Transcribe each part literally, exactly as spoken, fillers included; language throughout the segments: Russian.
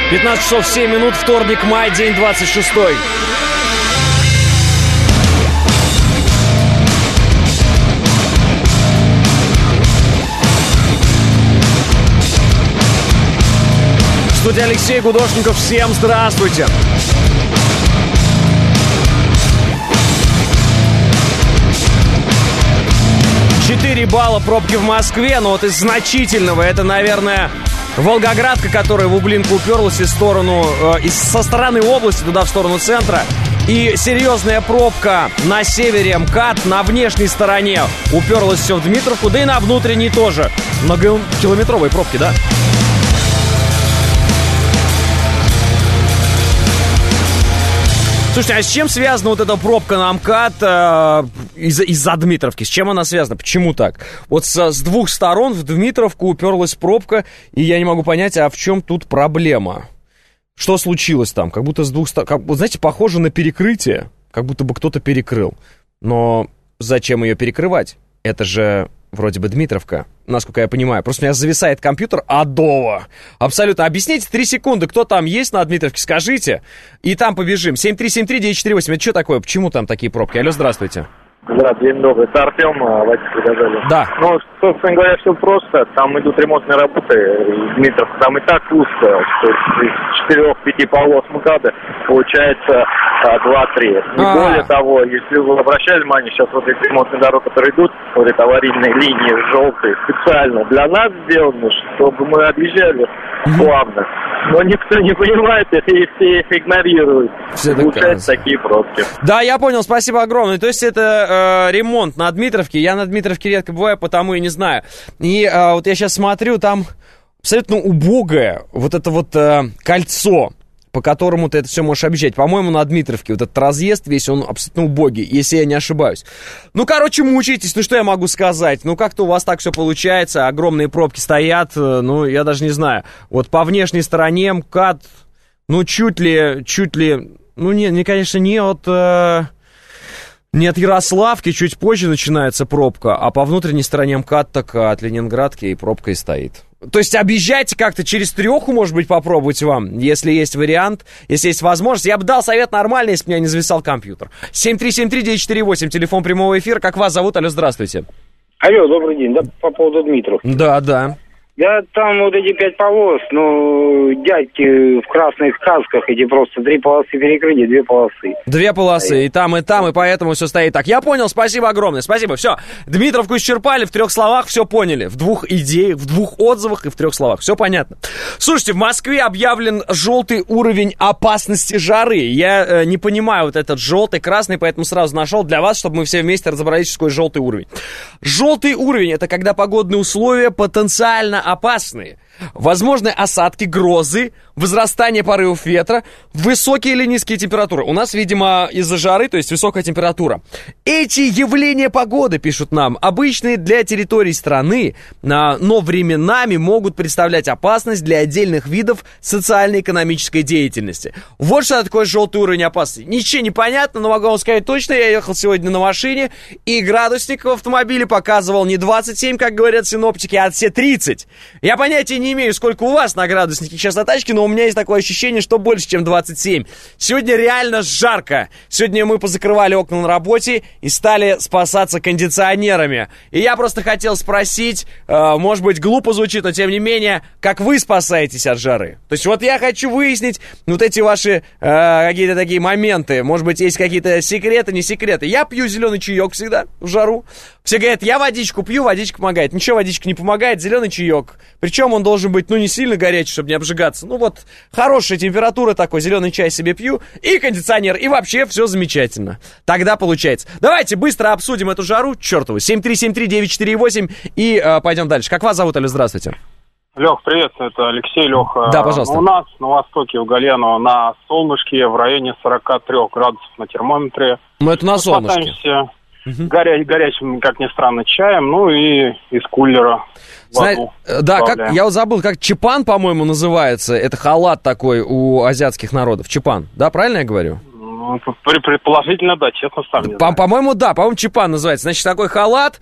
пятнадцать часов семь минут, вторник, май, день двадцать шестой. Студия Алексей Гудошников. Всем здравствуйте. четыре балла пробки в Москве, но вот из значительного это, наверное, Волгоградка, которая в Углинку уперлась из сторону, э, из, со стороны области туда, в сторону центра. И серьезная пробка на севере МКАД, на внешней стороне уперлась все в Дмитровку, да и на внутренней тоже. Многокилометровые пробки, да? Слушайте, а с чем связана вот эта пробка на МКАД э, из- из-за Дмитровки? С чем она связана? Почему так? Вот с, с двух сторон в Дмитровку уперлась пробка, и я не могу понять, а в чем тут проблема? Что случилось там? Как будто с двух сторон... Как, вот, знаете, похоже на перекрытие, как будто бы кто-то перекрыл. Но зачем ее перекрывать? Это же вроде бы Дмитровка, насколько я понимаю. Просто у меня зависает компьютер адово. Абсолютно. Объясните три секунды, кто там есть на Дмитровке, скажите. И там побежим. семь три семь три девять четыре восемь. Это что такое? Почему там такие пробки? Алло, здравствуйте. Здравствуйте, день добрый. Это Артем, водитель «Газели». Да. Ну, собственно говоря, все просто. Там идут ремонтные работы. И Дмитровка там и так узко, что из четырех-пяти полос МКАДа получается два-три. И А-а-а. более того, если вы обращали внимание, сейчас вот эти ремонтные дороги, которые идут, вот эти аварийные линии желтые, специально для нас сделаны, чтобы мы отъезжали плавно. Но никто не понимает это, и все их игнорируют. Все Получаются такие пробки. Да, я понял, спасибо огромное. То есть это э, ремонт на Дмитровке. Я на Дмитровке редко бываю, потому и не знаю. И э, вот я сейчас смотрю, там абсолютно убогое вот это вот э, кольцо, по которому ты это все можешь объезжать. По-моему, на Дмитровке вот этот разъезд весь, он абсолютно убогий, если я не ошибаюсь. Ну, короче, мучитесь, ну что я могу сказать? Ну, как-то у вас так все получается, огромные пробки стоят, ну, я даже не знаю. Вот по внешней стороне МКАД, ну, чуть ли, чуть ли, ну, не, не конечно, не от... Э... Не от Ярославки, чуть позже начинается пробка, а по внутренней стороне МКАД так от Ленинградки и пробка и стоит. То есть объезжайте как-то через Треху, может быть, попробовать вам, если есть вариант, если есть возможность. Я бы дал совет нормальный, если бы меня не зависал компьютер. семь три семь три девять четыре восемь, телефон прямого эфира. Как вас зовут? Алло, здравствуйте. Алло, добрый день. Да, по поводу Дмитровки. Да, да. Да, там вот эти пять полос, ну, дядьки в красных касках, эти просто три полосы перекрыли, две полосы. Две полосы, и там, и там, и поэтому все стоит так. Я понял, спасибо огромное, спасибо. Все, Дмитровку исчерпали, в трех словах все поняли. В двух идеях, в двух отзывах и в трех словах. Все понятно. Слушайте, в Москве объявлен желтый уровень опасности жары. Я э, не понимаю вот этот желтый, красный, поэтому сразу нашел для вас, чтобы мы все вместе разобрались, что такое желтый уровень. Желтый уровень — это когда погодные условия потенциально опасные. Возможны осадки, грозы, возрастание порывов ветра, высокие или низкие температуры. У нас, видимо, из-за жары, то есть высокая температура. Эти явления погоды, пишут нам, обычные для территорий страны, но временами могут представлять опасность для отдельных видов социально-экономической деятельности. Вот что такое желтый уровень опасности. Ничего не понятно, но могу вам сказать точно. Я ехал сегодня на машине, и градусник в автомобиле показывал не двадцать семь, как говорят синоптики, а все тридцать. Я понятия не имею, сколько у вас на градуснике сейчас на тачке, но у меня есть такое ощущение, что больше, чем двадцать семь. Сегодня реально жарко. Сегодня мы позакрывали окна на работе и стали спасаться кондиционерами. И я просто хотел спросить, э, может быть, глупо звучит, но тем не менее, как вы спасаетесь от жары? То есть вот я хочу выяснить вот эти ваши э, какие-то такие моменты. Может быть, есть какие-то секреты, не секреты. Я пью зеленый чаек всегда в жару. Все говорят, я водичку пью, водичка помогает. Ничего, водичка не помогает, зеленый чаек. Причем он должен быть, ну, не сильно горячий, чтобы не обжигаться. Ну, вот, хорошая температура такой, зеленый чай себе пью, и кондиционер, и вообще все замечательно. Тогда получается. Давайте быстро обсудим эту жару, чертову. семь три семь три девять четыре восемь, и э, пойдем дальше. Как вас зовут, Алло, здравствуйте. Лех, привет, это Алексей, Леха. Да, пожалуйста. У нас на востоке, у Гальянова, на солнышке в районе сорок три градусов на термометре. Ну, это на солнышке. Спасаемся угу. горя- горячим, как ни странно, чаем, ну и из кулера. Знаете, да, как, я вот забыл, как чипан, по-моему, называется. Это халат такой у азиатских народов. Чипан, да, правильно я говорю? Ну, Ну, предположительно, да, честно, сам не По- знаю. По-моему, да, по-моему, чапан называется. Значит, такой халат,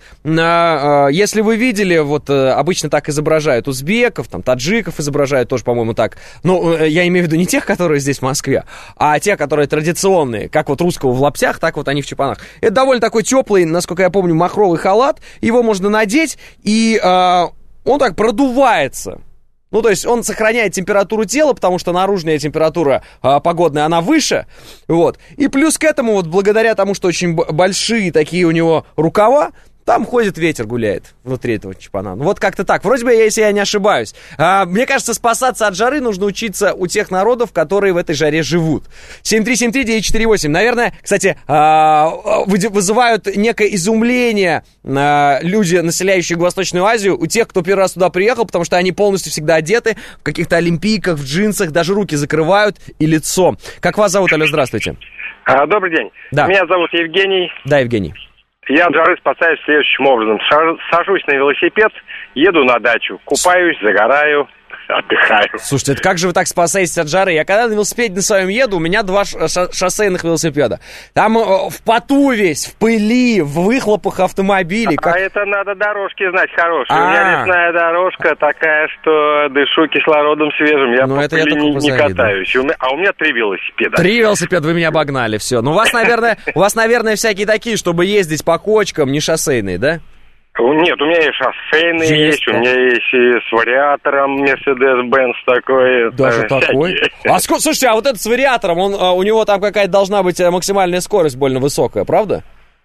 а, а, если вы видели, вот а, обычно так изображают узбеков, там, таджиков изображают тоже, по-моему, так. Ну, я имею в виду не тех, которые здесь в Москве, а те, которые традиционные, как вот русского в лаптях, так вот они в чапанах. Это довольно такой теплый, насколько я помню, махровый халат, его можно надеть, и а, он так продувается. Ну, то есть он сохраняет температуру тела, потому что наружная температура а, погодная, она выше, вот. И плюс к этому, вот благодаря тому, что очень б- большие такие у него рукава, там ходит ветер, гуляет внутри этого чапана. Ну, вот как-то так. Вроде бы, если я не ошибаюсь. А, мне кажется, спасаться от жары нужно учиться у тех народов, которые в этой жаре живут. семь три семь три девять четыре восемь. Наверное, кстати, а, вызывают некое изумление а, люди, населяющие Восточную Азию, у тех, кто первый раз туда приехал, потому что они полностью всегда одеты в каких-то олимпийках, в джинсах, даже руки закрывают и лицо. Как вас зовут, алло, здравствуйте. А, добрый день. Да. Меня зовут Евгений. Да, Евгений. Я от жары спасаюсь следующим образом. Сажусь на велосипед, еду на дачу, купаюсь, загораю, отдыхаю. Слушайте, это как же вы так спасаетесь от жары? Я когда на велосипеде на своем еду, у меня два ш- шоссейных велосипеда. Там э, в поту весь, в пыли, в выхлопах автомобилей. Как... А это надо дорожки знать хорошие. А-а-а. У меня лесная дорожка такая, что дышу кислородом свежим. Я ну, по это я пыли не, не катаюсь. У меня, а у меня три велосипеда. Три велосипеда, вы меня обогнали, все. Ну, у вас, наверное, у вас, наверное, всякие такие, чтобы ездить по кочкам, не шоссейные, да? Нет, у меня и шоссейные есть, есть у меня есть и с вариатором Mercedes-Benz такой. Даже э, такой? всякие. А ск- слушайте, а вот этот с вариатором, он, а, у него там какая-то должна быть максимальная скорость больно высокая, правда?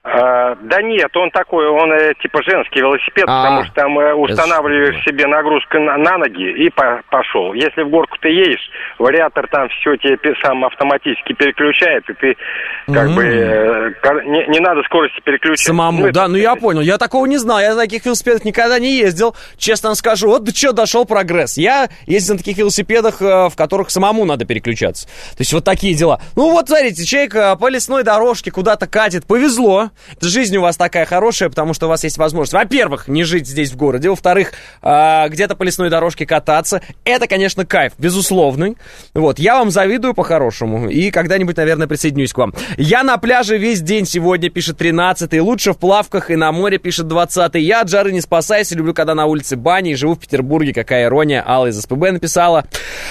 А, да нет, он такой, он э, типа женский велосипед, А, потому что там э, устанавливаешь это... себе нагрузку на, на ноги и по, пошел. Если в горку ты едешь, вариатор там все тебе пи- сам автоматически переключает, и ты как Mm-hmm. бы э, кор- не, не надо скорости переключать. Самому, ну, да, это, ну я понял, я такого не знал, я на таких велосипедах никогда не ездил, честно вам скажу, вот до чего дошел прогресс. Я ездил на таких велосипедах, в которых самому надо переключаться, то есть вот такие дела. Ну вот, смотрите, человек по лесной дорожке куда-то катит, повезло, жизнь у вас такая хорошая, потому что у вас есть возможность, во-первых, не жить здесь в городе, во-вторых, где-то по лесной дорожке кататься, это, конечно, кайф, безусловный, вот, я вам завидую по-хорошему, и когда-нибудь, наверное, присоединюсь к вам. Я на пляже весь день сегодня, пишет тринадцатый, лучше в плавках и на море, пишет двадцатый. Я от жары не спасаюсь, люблю, когда на улице бани, и живу в Петербурге, какая ирония, Алла из СПБ написала.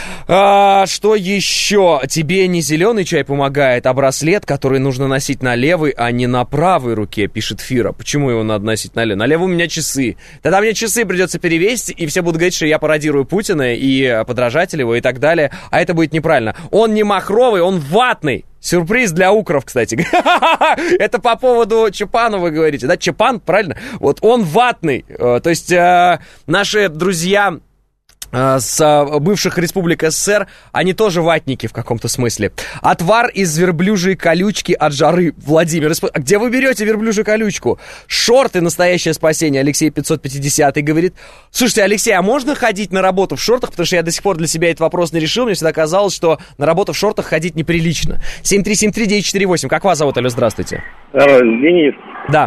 А, что еще? Тебе не зеленый чай помогает, а браслет, который нужно носить на левой, а не на правой руке, пишет Фира. Почему его надо носить на левой? На левой у меня часы. Тогда мне часы придется перевесить, и все будут говорить, что я пародирую Путина и подражатель его и так далее, а это будет неправильно. Он не махровый, он ватный. Сюрприз для укров, кстати. Это по поводу Чапана вы говорите, да? Чапан, правильно? Вот он ватный. То есть э, наши друзья э, с бывших республик СССР, они тоже ватники в каком-то смысле. Отвар из верблюжьей колючки от жары, Владимир. А где вы берете верблюжью колючку? Шорты — настоящее спасение, Алексей пятьсот пятьдесят говорит. Слушайте, Алексей, а можно ходить на работу в шортах? Потому что я до сих пор для себя этот вопрос не решил. Мне всегда казалось, что на работу в шортах ходить неприлично. семь три семь три девять четыре восемь. Как вас зовут, алло, здравствуйте. Денис. Да.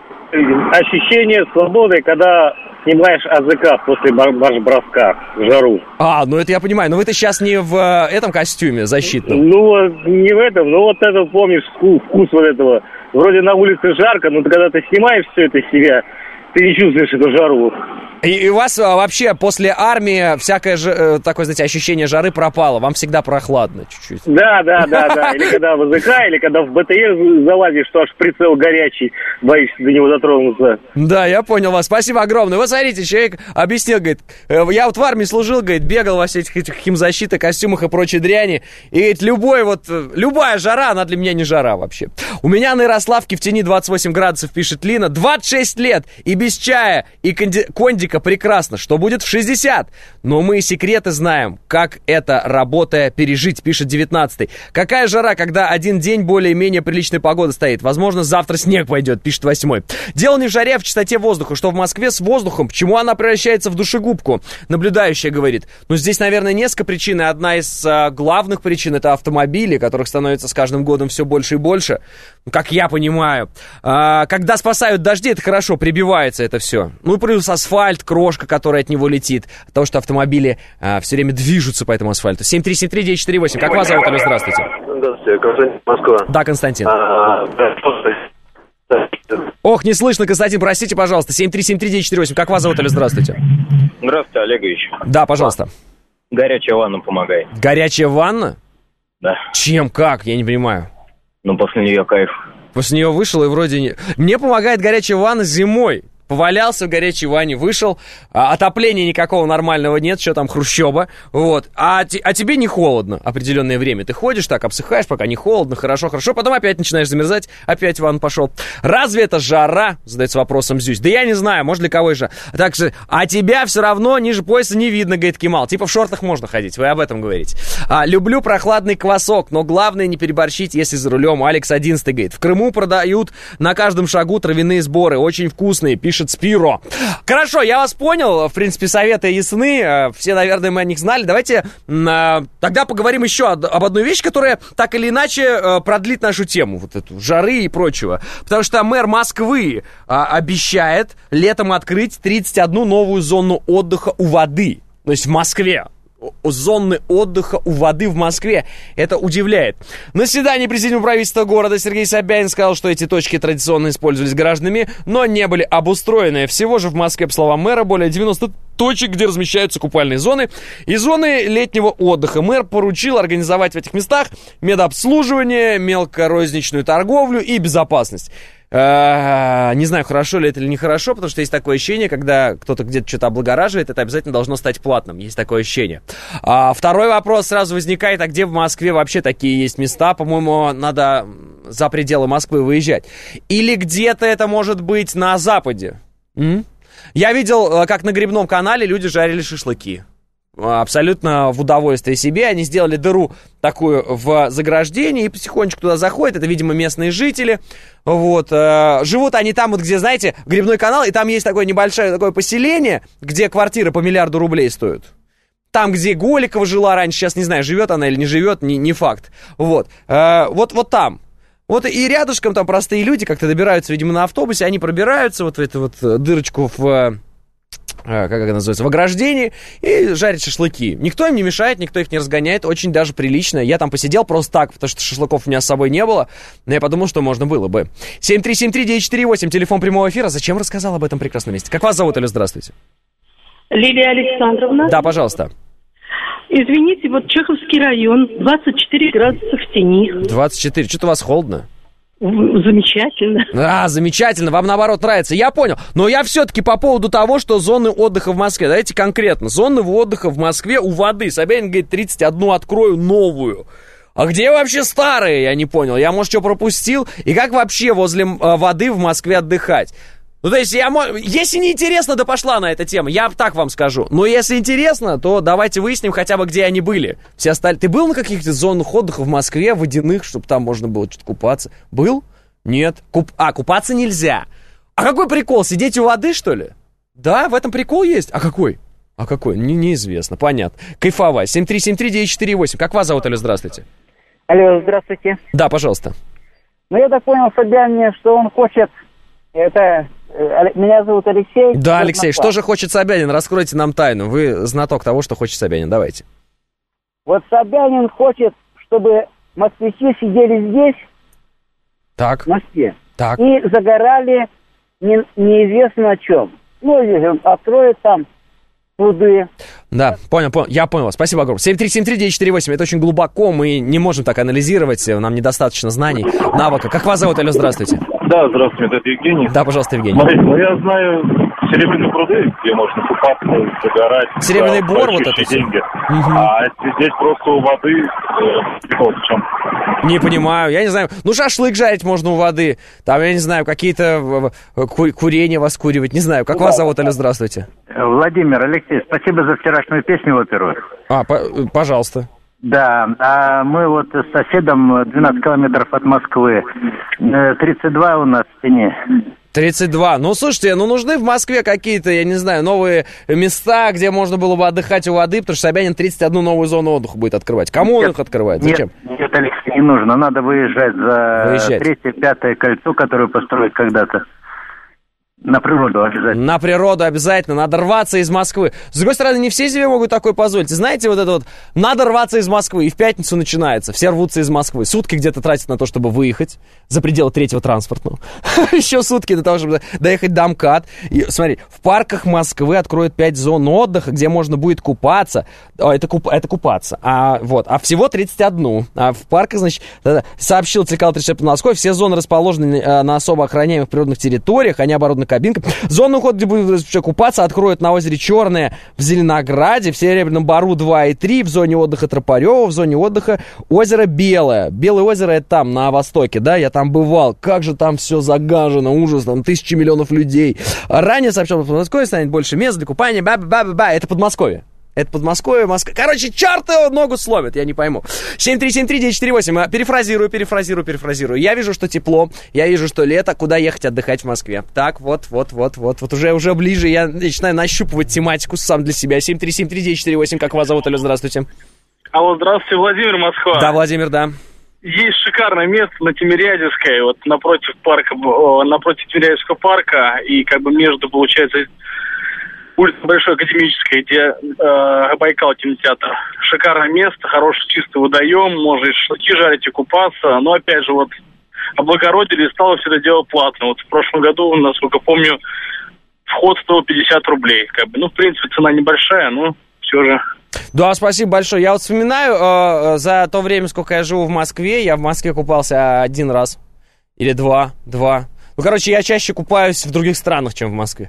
Ощущение свободы, когда снимаешь АЗК после марш-броска в жару. А, ну это я понимаю. Но вы-то сейчас не в э, этом костюме защитном. Ну, не в этом, но вот это, помнишь, вкус, вкус вот этого. Вроде на улице жарко, но когда ты снимаешь все это с себя, ты не чувствуешь эту жару. И, и у вас а, вообще после армии всякое же, э, такое, знаете, ощущение жары пропало. Вам всегда прохладно чуть-чуть. Да, да, да, да. Или когда в АЗК, или когда в БТР залазишь, что аж прицел горячий, боишься до него дотронуться. Да, я понял вас. Спасибо огромное. Вот смотрите, человек объяснил, говорит, я вот в армии служил, говорит, бегал во всех этих химзащитах, костюмах и прочей дряни. И, говорит, любой вот, любая жара, она для меня не жара вообще. У меня на Ярославке в тени двадцать восемь градусов, пишет Лина, двадцать шесть лет, и без чая, и конди- кондика прекрасно. Что будет в шестьдесят? Но мы секреты знаем, как это, работая, пережить, пишет девятнадцатый. Какая жара, когда один день более-менее приличная погода стоит? Возможно, завтра снег пойдет, пишет восьмой. Дело не в жаре, а в чистоте воздуха. Что в Москве с воздухом? Почему она превращается в душегубку? Наблюдающая говорит. Ну, здесь, наверное, несколько причин. И одна из а, главных причин — это автомобили, которых становится с каждым годом все больше и больше. как я понимаю. А, когда спасают дожди, это хорошо, прибивается это все. Ну и плюс асфальт, крошка, которая от него летит. От того, что автомобили а, все время движутся по этому асфальту. семь три семь три девять четыре восемь. Как вас зовут? Алло, здравствуйте. Здравствуйте, Константин, Москва. Да, Константин. А, да, Ох, не слышно, Константин, простите, пожалуйста. семь три семь три девять четыре восемь. Как вас зовут? Алло, здравствуйте. Здравствуйте, Олегович. Да, пожалуйста. Горячая ванна помогает. Горячая ванна? Да. Чем? Как? Я не понимаю. Ну, после нее кайф. После нее вышел и вроде не... Мне помогает горячая ванна зимой. Повалялся в горячей ванне, вышел, а, отопления никакого нормального нет, что там, хрущоба, вот, а, те, а тебе не холодно определенное время, ты ходишь так, обсыхаешь, пока не холодно, хорошо, хорошо, потом опять начинаешь замерзать, опять в ванну пошел. Разве это жара, задается вопросом Зюсь? Да я не знаю, может, для кого и жара. Так же, а тебя все равно ниже пояса не видно, говорит Кемал, типа в шортах можно ходить, вы об этом говорите. А, люблю прохладный квасок, но главное не переборщить, если за рулем. Алекс одиннадцатый говорит, в Крыму продают на каждом шагу травяные сборы, очень вкусные, пишет Спиро. Хорошо, я вас понял. В принципе, советы ясны. Все, наверное, мы о них знали. Давайте э, тогда поговорим еще об одной вещи, которая так или иначе э, продлит нашу тему. Вот эту жары и прочего. Потому что мэр Москвы э, обещает летом открыть тридцать одну новую зону отдыха у воды. То есть в Москве. Зоны отдыха у воды в Москве. Это удивляет. На заседании президиума правительства города Сергей Собянин сказал, что эти точки традиционно использовались гражданами, но не были обустроены. Всего же в Москве, по словам мэра, более девяносто точек, где размещаются купальные зоны и зоны летнего отдыха. Мэр поручил организовать в этих местах медобслуживание, мелкорозничную торговлю и безопасность. Не знаю, хорошо ли это или нехорошо, потому что есть такое ощущение, когда кто-то где-то что-то облагораживает, это обязательно должно стать платным. Есть такое ощущение. А второй вопрос сразу возникает, а где в Москве вообще такие есть места? По-моему, надо за пределы Москвы выезжать. Или где-то это может быть на Западе? М? Я видел, как на Грибном канале люди жарили шашлыки. Абсолютно в удовольствие себе. Они сделали дыру такую в заграждении и потихонечку туда заходят. Это, видимо, местные жители. Вот. Живут они там, вот где, знаете, Грибной канал, и там есть такое небольшое такое поселение, где квартиры по миллиарду рублей стоят. Там, где Голикова жила раньше, сейчас не знаю, живет она или не живет, не, не факт. Вот. Вот, вот там. Вот и рядышком там простые люди как-то добираются, видимо, на автобусе, они пробираются вот в эту вот дырочку в... как это называется, в ограждении, и жарят шашлыки. Никто им не мешает, никто их не разгоняет, очень даже прилично. Я там посидел просто так, потому что шашлыков у меня с собой не было, но я подумал, что можно было бы. семь три семь три девять четыре восемь, телефон прямого эфира. Зачем рассказал об этом прекрасном месте? Как вас зовут, Алло, здравствуйте? Лилия Александровна. Да, пожалуйста. Извините, вот Чеховский район, двадцать четыре градуса в тени. двадцать четыре, что-то у вас холодно? Замечательно. А, замечательно, вам наоборот нравится, я понял. Но я все-таки по поводу того, что зоны отдыха в Москве, давайте конкретно. Зоны отдыха в Москве у воды. Собянин говорит, тридцать одну открою новую. А где вообще старые, я не понял. Я, может, что пропустил? И как вообще возле э, воды в Москве отдыхать? Ну, то есть, я, если не интересно, да пошла на эту тему, я так вам скажу. Но если интересно, то давайте выясним хотя бы, где они были. Все остальные... Ты был на каких-то зонах отдыха в Москве, водяных, чтобы там можно было что-то купаться? Был? Нет. Куп... А, купаться нельзя. А какой прикол, сидеть у воды, что ли? Да, в этом прикол есть. А какой? А какой? Не, неизвестно, понятно. Кайфовать. семь три семь три девять четыре восемь. Как вас зовут, Алло, здравствуйте? Алло, здравствуйте. Да, пожалуйста. Ну, я так понял, Собянин, что он хочет... Это... Меня зовут Алексей. Да, Алексей, что же хочет Собянин? Раскройте нам тайну. Вы знаток того, что хочет Собянин. Давайте. Вот Собянин хочет, чтобы москвичи сидели здесь, так. в Москве, так. и загорали не, неизвестно о чем. Ну, откроют там пруды. Да, понял, понял, я понял вас. Спасибо огромное. семь три семь три девять четыре восемь. Это очень глубоко, мы не можем так анализировать, нам недостаточно знаний, навыка. Как вас зовут, Алло, здравствуйте? Да, здравствуйте, это Евгений. Да, пожалуйста, Евгений. Смотрите, ну я знаю Серебряные пруды, где можно купаться, загорать. Серебряный бор вот это все. Деньги. Угу. А здесь просто у воды э, прикол в чем? Не понимаю, я не знаю. Ну, шашлык жарить можно у воды. Там, я не знаю, какие-то ку- курения воскуривать. Не знаю. Как вас зовут, Алло, здравствуйте? Владимир, Алексей, спасибо за вчерашнюю песню, во-первых. А, по- пожалуйста. Да, а мы вот с соседом двенадцать километров от Москвы, тридцать два у нас в стене. тридцать два. Ну, слушайте, ну нужны в Москве какие-то, я не знаю, новые места, где можно было бы отдыхать у воды, потому что Собянин тридцать одну новую зону отдыха будет открывать. Кому он их открывает? Зачем? Нет, нет, Алексей, не нужно. Надо выезжать за Выезжать. третье, пятое кольцо, которое построят когда-то. На природу обязательно. На природу обязательно. Надо рваться из Москвы. С другой стороны, не все себе могут такое позволить. Знаете, вот это вот, надо рваться из Москвы. И в пятницу начинается. Все рвутся из Москвы. Сутки где-то тратят на то, чтобы выехать за пределы третьего транспортного. Еще сутки для того, чтобы доехать до МКАД. И, смотри, в парках Москвы откроют пять зон отдыха, где можно будет купаться. О, это, куп, это купаться. А, вот, а всего тридцать один. А в парках, значит, сообщил телеканал тридцать шесть Подмосковье, все зоны расположены на особо охраняемых природных территориях. Они оборудованы кабинками. Зону ухода, где будут купаться, откроют на озере Черное в Зеленограде, в Серебряном Бару два и три, в зоне отдыха Тропарева, в зоне отдыха озеро Белое. Белое озеро — это там, на востоке, да, я там бывал. Как же там все загажено, ужас, там тысячи миллионов людей. Ранее сообщал, что в Подмосковье станет больше мест для купания, ба-ба-ба-ба, это Подмосковье. Это Подмосковье, Москва. Короче, черт его ногу сломит, я не пойму. семь три семь три девять четыре восемь. Перефразирую, перефразирую, перефразирую. Я вижу, что тепло, я вижу, что лето. Куда ехать отдыхать в Москве? Так, вот, вот, вот, вот. Вот уже, уже ближе я начинаю нащупывать тематику сам для себя. семь три семь три девять четыре восемь. Как вас зовут? Алло, здравствуйте. Алло, здравствуйте, Владимир, Москва. Да, Владимир, да. Есть шикарное место на Тимирязевской, вот напротив парка, напротив Тимирязевского парка, и как бы между, получается, улица Большой Академической, где э, Байкал кинотеатр. Шикарное место, хороший чистый водоем, можно и шашлыки жарить, и купаться. Но опять же, вот облагородили, и стало все это дело платно. Вот в прошлом году, насколько помню, вход стоил пятьдесят рублей. Как бы, ну, в принципе, цена небольшая, но все же. Да, спасибо большое. Я вот вспоминаю, э, за то время, сколько я живу в Москве, я в Москве купался один раз. Или два, два. Ну, короче, я чаще купаюсь в других странах, чем в Москве.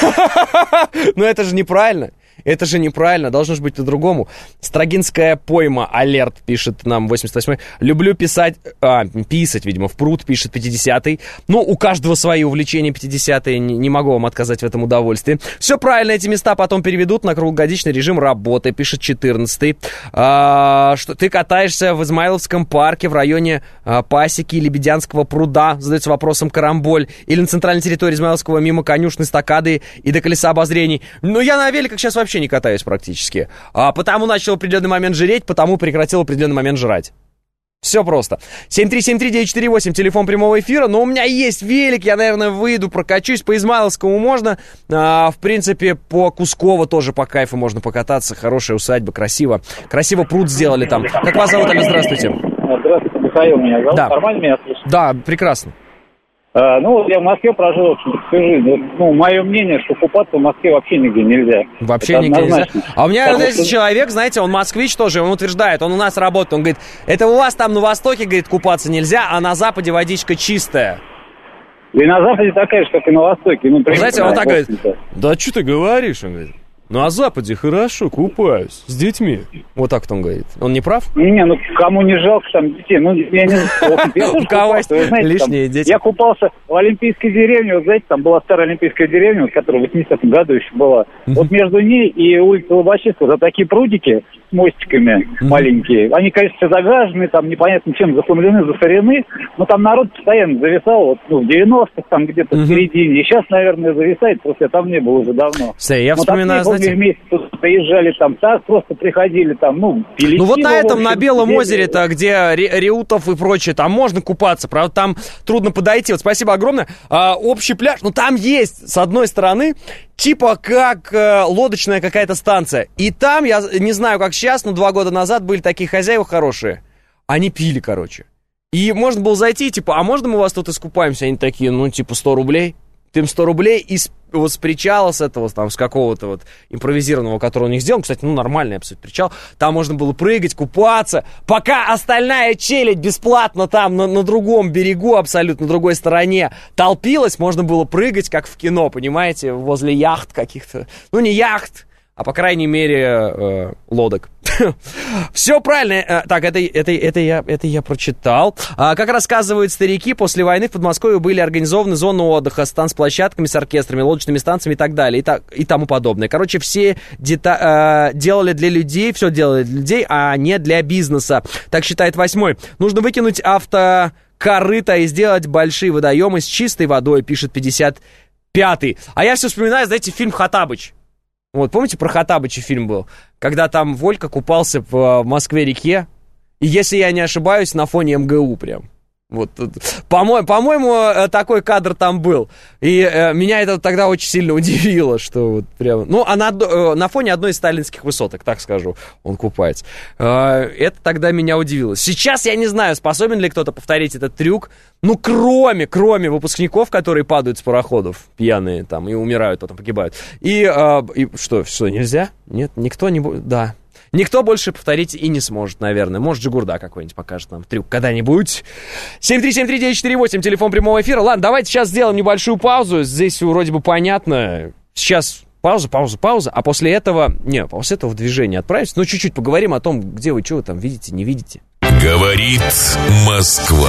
Но это же неправильно. Это же неправильно, должно же быть по-другому. Строгинская пойма, алерт, пишет нам восемьдесят восьмой. Люблю писать, а, писать, видимо, в пруд, пишет пятидесятый. Ну, у каждого свои увлечения, пятидесятые, не, не могу вам отказать в этом удовольствии. Все правильно, эти места потом переведут на круглогодичный режим работы, пишет четырнадцатый. А, что ты катаешься в Измайловском парке в районе а, Пасеки, Лебедянского пруда, задается вопросом Карамболь, или на центральной территории Измайловского мимо конюшни, стакады и до колеса обозрений. Ну, я на великах сейчас вообще не катаюсь практически. А потому начал в определенный момент жреть, потому прекратил в определенный момент жрать. Все просто. семь три семь три девять четыре восемь, телефон прямого эфира. Но у меня есть велик, я, наверное, выйду, прокачусь. По Измайловскому можно. А, в принципе, по Кусково тоже по кайфу можно покататься. Хорошая усадьба, красиво. Красиво пруд сделали там. Как вас зовут, Алло, здравствуйте. Здравствуйте, Михаил меня зовут. Да. Нормально меня слышно? Да, прекрасно. А, ну, я в Москве прожил, в общем-то, всю жизнь. Ну, мое мнение, что купаться в Москве вообще нигде нельзя. Вообще это нигде нельзя. однозначно. А у меня Потому есть что... человек, знаете, он москвич тоже, он утверждает, он у нас работает, он говорит, это у вас там на востоке, говорит, купаться нельзя, а на западе водичка чистая. И на западе такая же, как и на востоке. Ну, Вы знаете, он так говорит, общем-то. да что ты говоришь, он говорит. Ну, а Западе хорошо, купаюсь с детьми. Вот так он говорит. Он не прав? Не, ну, кому не жалко там детей. Ну, я не знаю. Я тоже купался, вы знаете, лишние дети. Я купался в Олимпийской деревне. Вот, знаете, там была старая Олимпийская деревня, которая в восьмидесятом году еще была. Вот между ней и улицей Лобачевского за такие прудики с мостиками маленькие. Они, конечно, все загажены, там непонятно чем захламлены, засорены. Но там народ постоянно зависал. Вот, ну, в девяностых там где-то в середине. И сейчас, наверное, зависает, просто я там не был уже давно. Все, я вспоминаю, знаете... вместе тут приезжали, там так просто приходили, там, ну, пили. Ну вот пиво, на этом, общем, на Белом сидели. озере-то, где Ре- Реутов и прочее, там можно купаться, правда, там трудно подойти. Вот спасибо огромное. А, общий пляж, ну там есть, с одной стороны, типа как э, лодочная какая-то станция. И там, я не знаю, как сейчас, но два года назад были такие хозяева хорошие. Они пили, короче. И можно было зайти, типа, а можно мы у вас тут искупаемся? Они такие, ну, типа, сто рублей. Ты им сто рублей и с, вот с причала, с этого, там, с какого-то вот импровизированного, который у них сделан, кстати, ну, нормальный абсолютно причал, там можно было прыгать, купаться, пока остальная челядь бесплатно там на, на другом берегу, абсолютно на другой стороне толпилась, можно было прыгать, как в кино, понимаете, возле яхт каких-то, ну, не яхт, а, по крайней мере, э, лодок. Все правильно. Так, это, это, это, я, это я прочитал. А, как рассказывают старики, после войны в Подмосковье были организованы зоны отдыха с танцплощадками, с оркестрами, лодочными станциями и так далее, и, так, и тому подобное. Короче, все дета- э, делали для людей, все делали для людей, а не для бизнеса. Так считает восьмой. Нужно выкинуть авто... корыта и сделать большие водоемы с чистой водой, пишет пятьдесят пятый. А я все вспоминаю, знаете, фильм «Хоттабыч». Вот, помните, про Хоттабыча фильм был? Когда там Волька купался в Москве-реке, и, если я не ошибаюсь, на фоне эм гэ у прям. Вот, по-моему, по-моему, такой кадр там был. И э, меня это тогда очень сильно удивило, что вот прям... Ну, а на, э, на фоне одной из сталинских высоток, так скажу, он купается. Э, это тогда меня удивило. Сейчас я не знаю, способен ли кто-то повторить этот трюк. Ну, кроме, кроме выпускников, которые падают с пароходов, пьяные там, и умирают, потом погибают. И, э, и что, что, нельзя? Нет, никто не будет... Да. Никто больше повторить и не сможет, наверное. Может, Джигурда какой-нибудь покажет нам трюк когда-нибудь. семь три семь три девять четыре восемь, телефон прямого эфира. Ладно, давайте сейчас сделаем небольшую паузу. Здесь вроде бы понятно. Сейчас пауза, пауза, пауза. А после этого... Не, после этого в движение отправимся. Ну, чуть-чуть поговорим о том, где вы, что вы там видите, не видите. Говорит Москва.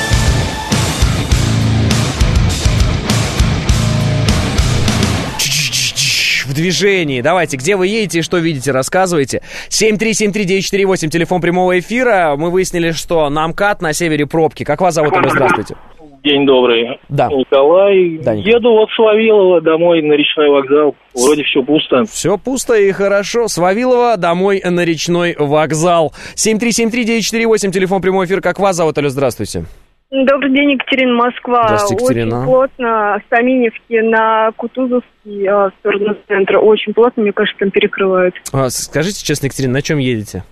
В движении. Давайте, где вы едете и что видите, рассказывайте. семь три семь три девять четыре восемь, телефон прямого эфира. Мы выяснили, что на МКАД, на севере пробки. Как вас зовут? Здравствуйте. День добрый. Да. Николай. Да, Николай. Еду вот с Вавилова домой на речной вокзал. Вроде все пусто. Все пусто и хорошо. С Вавилова домой на речной вокзал. семь три семь три девять четыре восемь, телефон прямого эфира. Как вас зовут? Алло, здравствуйте. Добрый день, Екатерина, Москва. Здравствуйте, Екатерина. Очень плотно с Аминевки на Кутузовский а, в сторону центра. Очень плотно, мне кажется, там перекрывают. А, скажите честно, Екатерина, на чем едете?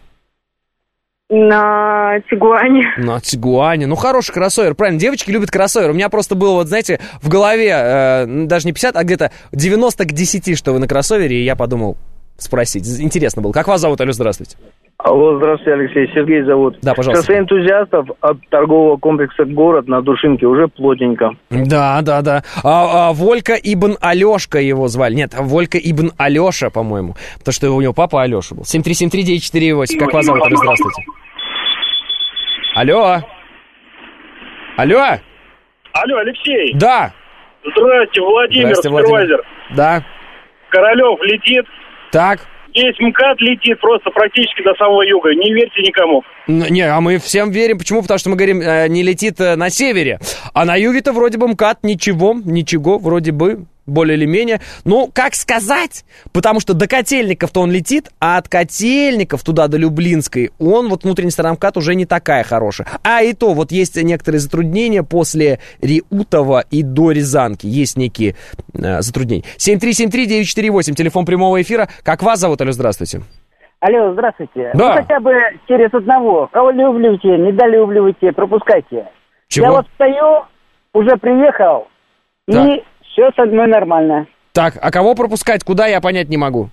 На Тигуане. На Тигуане. Ну, хороший кроссовер, правильно. Девочки любят кроссовер. У меня просто было, вот, знаете, в голове э, даже не пятьдесят, а где-то девяносто к десяти, что вы на кроссовере, и я подумал спросить. Интересно было. Как вас зовут? Алло, здравствуйте. Алло, здравствуйте, Алексей. Сергей зовут. Да, пожалуйста. Шоссе энтузиастов от торгового комплекса «Город» на Душинке уже плотненько. Да, да, да. А, а, Волька Ибн Алешка его звали. Нет, Волька Ибн Алеша, по-моему. Потому что у него папа Алеша был. семь три семь три девять четыре восемь. Как вас зовут? Алло, здравствуйте. Алло. Алло. Алло, Алексей. Да. Здрасте, Владимир, Здрасте, Владимир. супервайзер. Да. Королев летит. Так. Весь МКАД летит просто практически до самого юга. Не верьте никому. Не, а мы всем верим. Почему? Потому что мы говорим, э, не летит э, на севере. А на юге-то вроде бы МКАД ничего, ничего, вроде бы, более или менее. Ну, как сказать? Потому что до Котельников-то он летит, а от Котельников туда до Люблинской он, вот внутренняя сторона МКАД уже не такая хорошая. А и то, вот есть некоторые затруднения после Реутова и до Рязанки. Есть некие э, затруднения. семь три семь три девять четыре восемь, телефон прямого эфира. Как вас зовут? Алло, здравствуйте. Алло, здравствуйте. Да. Ну, хотя бы через одного. Кого любите, недолюбливайте, пропускайте. Чего? Я вот стою, уже приехал, Да. и все со мной нормально. Так, а кого пропускать? Куда, я понять не могу.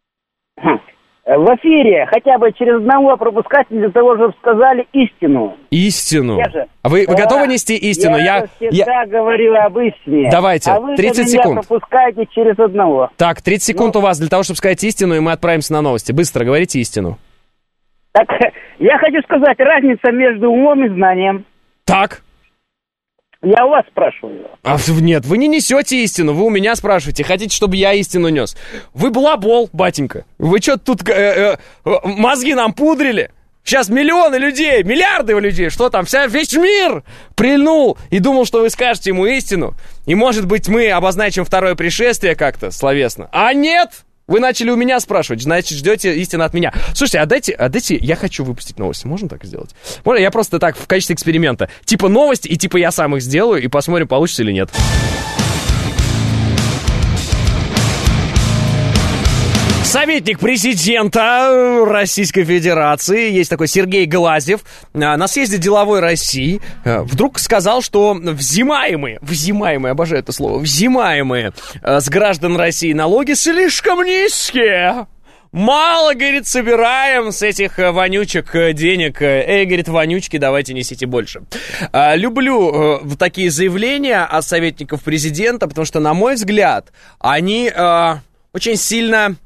В эфире хотя бы через одного пропускать для того, чтобы сказали истину. Истину. Я же- А вы, вы Да. готовы нести истину? Я, же всегда говорю об истине. Давайте, а вы тридцать меня секунд. пропускаете через одного. Так, тридцать секунд у вас для того, чтобы сказать истину, и мы отправимся на новости. Быстро говорите истину. Так, я хочу сказать, разница между умом и знанием. Так. Я у вас спрашиваю. А, в- нет, вы не несете истину, вы у меня спрашиваете. Хотите, чтобы я истину нес? Вы балабол, батенька. Вы что тут э, э, э, мозги нам пудрили? Сейчас миллионы людей, миллиарды людей, что там, вся, весь мир прильнул и думал, что вы скажете ему истину. И, может быть, мы обозначим второе пришествие как-то словесно. А нет! Вы начали у меня спрашивать, значит, ждете истины от меня. Слушайте, а дайте, а дайте, я хочу выпустить новости. Можно так сделать? Можно я просто так в качестве эксперимента? Типа новости, и типа я сам их сделаю, и посмотрим, получится или нет. Советник президента Российской Федерации, есть такой Сергей Глазьев, на съезде деловой России вдруг сказал, что взимаемые, взимаемые, обожаю это слово, взимаемые с граждан России налоги слишком низкие. Мало, говорит, собираем с этих вонючек денег. Эй, говорит, вонючки, давайте несите больше. Люблю такие заявления от советников президента, потому что, на мой взгляд, они очень сильно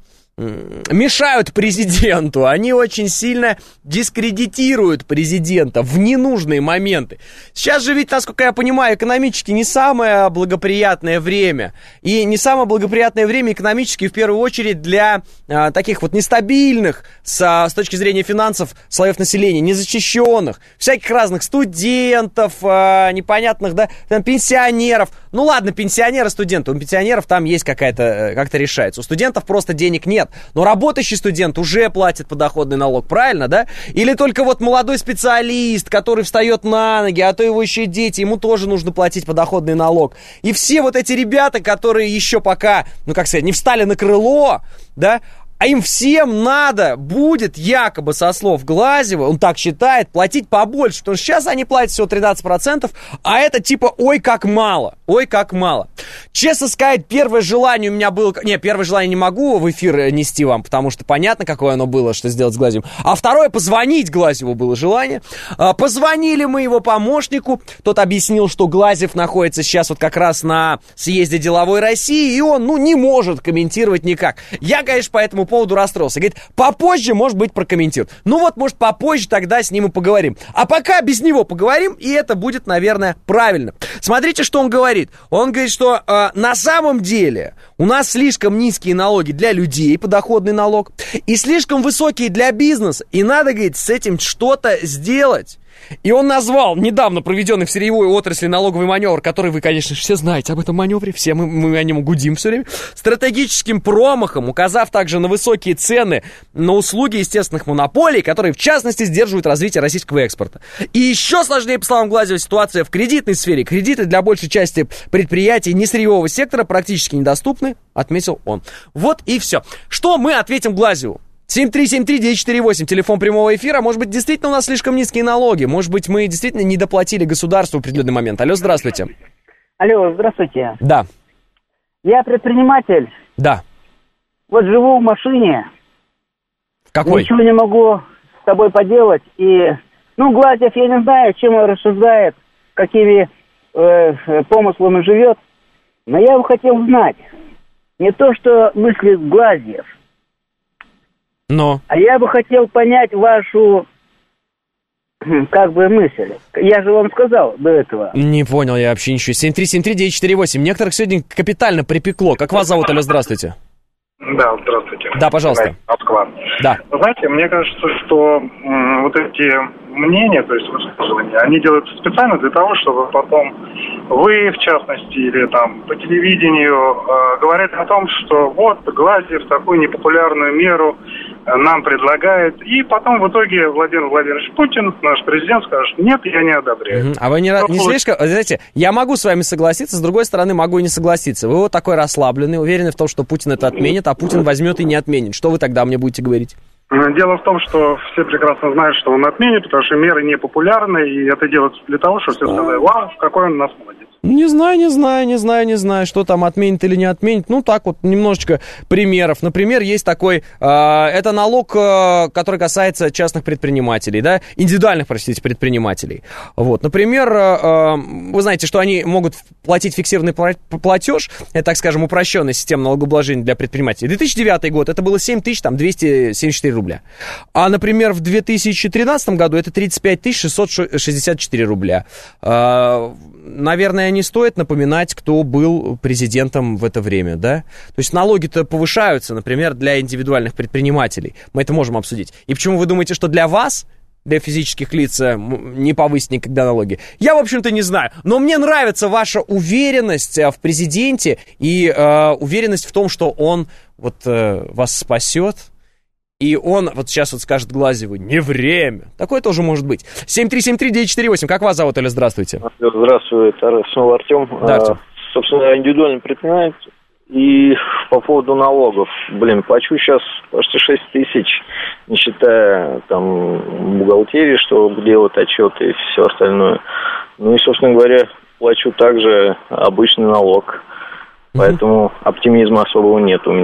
мешают президенту, они очень сильно дискредитируют президента в ненужные моменты. Сейчас же ведь, насколько я понимаю, экономически не самое благоприятное время. И не самое благоприятное время экономически, в первую очередь, для а, таких вот нестабильных с, с точки зрения финансов слоев населения, незащищенных, всяких разных студентов, а, непонятных, да, там, пенсионеров. Ну ладно, пенсионеры, студенты, у пенсионеров там есть какая-то, как-то решается. У студентов просто денег нет. Но работающий студент уже платит подоходный налог, правильно, да? Или только вот молодой специалист, который встает на ноги, а то его еще и дети, ему тоже нужно платить подоходный налог. И все вот эти ребята, которые еще пока, ну как сказать, не встали на крыло, да, а им всем надо будет, якобы со слов Глазьева, он так считает, платить побольше, потому что сейчас они платят всего тринадцать процентов, а это типа ой как мало, ой как мало. Честно сказать, первое желание у меня было... Не, первое желание не могу в эфир нести вам, потому что понятно, какое оно было, что сделать с Глазьевым. А второе, позвонить Глазьеву было желание. Позвонили мы его помощнику, тот объяснил, что Глазьев находится сейчас вот как раз на съезде Деловой России, и он, ну, не может комментировать никак. Я, конечно, по этому поводу расстроился. Говорит, попозже, может быть, прокомментирует. Ну вот, может, попозже тогда с ним и поговорим. А пока без него поговорим, и это будет, наверное, правильно. Смотрите, что он говорит. Он говорит, что э, на самом деле у нас слишком низкие налоги для людей, подоходный налог, и слишком высокие для бизнеса, и надо, говорит, с этим что-то сделать. И он назвал недавно проведенный в сырьевой отрасли налоговый маневр, который вы, конечно, все знаете об этом маневре, все мы, мы о нем гудим все время, стратегическим промахом, указав также на высокие цены на услуги естественных монополий, которые, в частности, сдерживают развитие российского экспорта. И еще сложнее, по словам Глазьева, ситуация в кредитной сфере. Кредиты для большей части предприятий несырьевого сектора практически недоступны, отметил он. Вот и все. Что мы ответим Глазьеву? семь три семь три девять четыре восемь, телефон прямого эфира. Может быть, действительно у нас слишком низкие налоги. Может быть, мы действительно не доплатили государству в определенный момент. Алло, здравствуйте. Алло, здравствуйте. Да. Я предприниматель. Да. Вот живу в машине. Какой? Ничего не могу с тобой поделать. И, ну, Глазьев, я не знаю, чем он рассуждает, какими э, помыслами живет. Но я бы хотел знать. Не то, что мыслит Глазьев. Но. А я бы хотел понять вашу, как бы, мысль. Я же вам сказал до этого. Не понял я вообще ничего. семь три семь три девять четыре восемь. Некоторых сегодня капитально припекло. Как вас зовут? Алло, здравствуйте. Да, здравствуйте. Да, пожалуйста. Москва. Да. Знаете, мне кажется, что м, вот эти мнения, то есть высказывания, они делаются специально для того, чтобы потом вы, в частности, или там по телевидению э, говорят о том, что вот Глазьев такую непопулярную меру нам предлагает, и потом в итоге Владимир Владимирович Путин, наш президент, скажет, нет, я не одобряю. Угу. А вы не, не слишком, знаете, я могу с вами согласиться, с другой стороны, могу и не согласиться. Вы вот такой расслабленный, уверены в том, что Путин это отменит, а Путин возьмет и не отменит. Что вы тогда мне будете говорить? Дело в том, что все прекрасно знают, что он отменит, потому что меры непопулярны, и это делается для того, чтобы все сказали, вау, какой он у нас молодец. Не знаю, не знаю, не знаю, не знаю, что там отменит или не отменит. Ну, так вот, немножечко примеров. Например, есть такой, э, это налог, э, который касается частных предпринимателей, да, индивидуальных, простите, предпринимателей. Вот, например, э, вы знаете, что они могут платить фиксированный платеж, это, так скажем, упрощенная система налогообложения для предпринимателей. две тысячи девятый год, это было семь тысяч двести семьдесят четыре рубля. А, например, в две тысячи тринадцатом году это тридцать пять тысяч шестьсот шестьдесят четыре рубля. Э, наверное, не стоит напоминать, кто был президентом в это время, да? То есть налоги-то повышаются, например, для индивидуальных предпринимателей. Мы это можем обсудить. И почему вы думаете, что для вас, для физических лиц, не повысить никогда налоги? Я, в общем-то, не знаю. Но мне нравится ваша уверенность в президенте и э, уверенность в том, что он вот э, вас спасет. И он вот сейчас вот скажет Глазьеву, не время. Такое тоже может быть. семь три семь три девять четыре восемь. Как вас зовут, Оля? Здравствуйте. Здравствуйте, снова Артем. Да, Артем. Собственно, индивидуальный предприниматель. И по поводу налогов. Блин, плачу сейчас почти шесть тысяч, не считая там бухгалтерии, что делают отчеты и все остальное. Ну и, собственно говоря, плачу также обычный налог. Поэтому оптимизма особого нет у меня.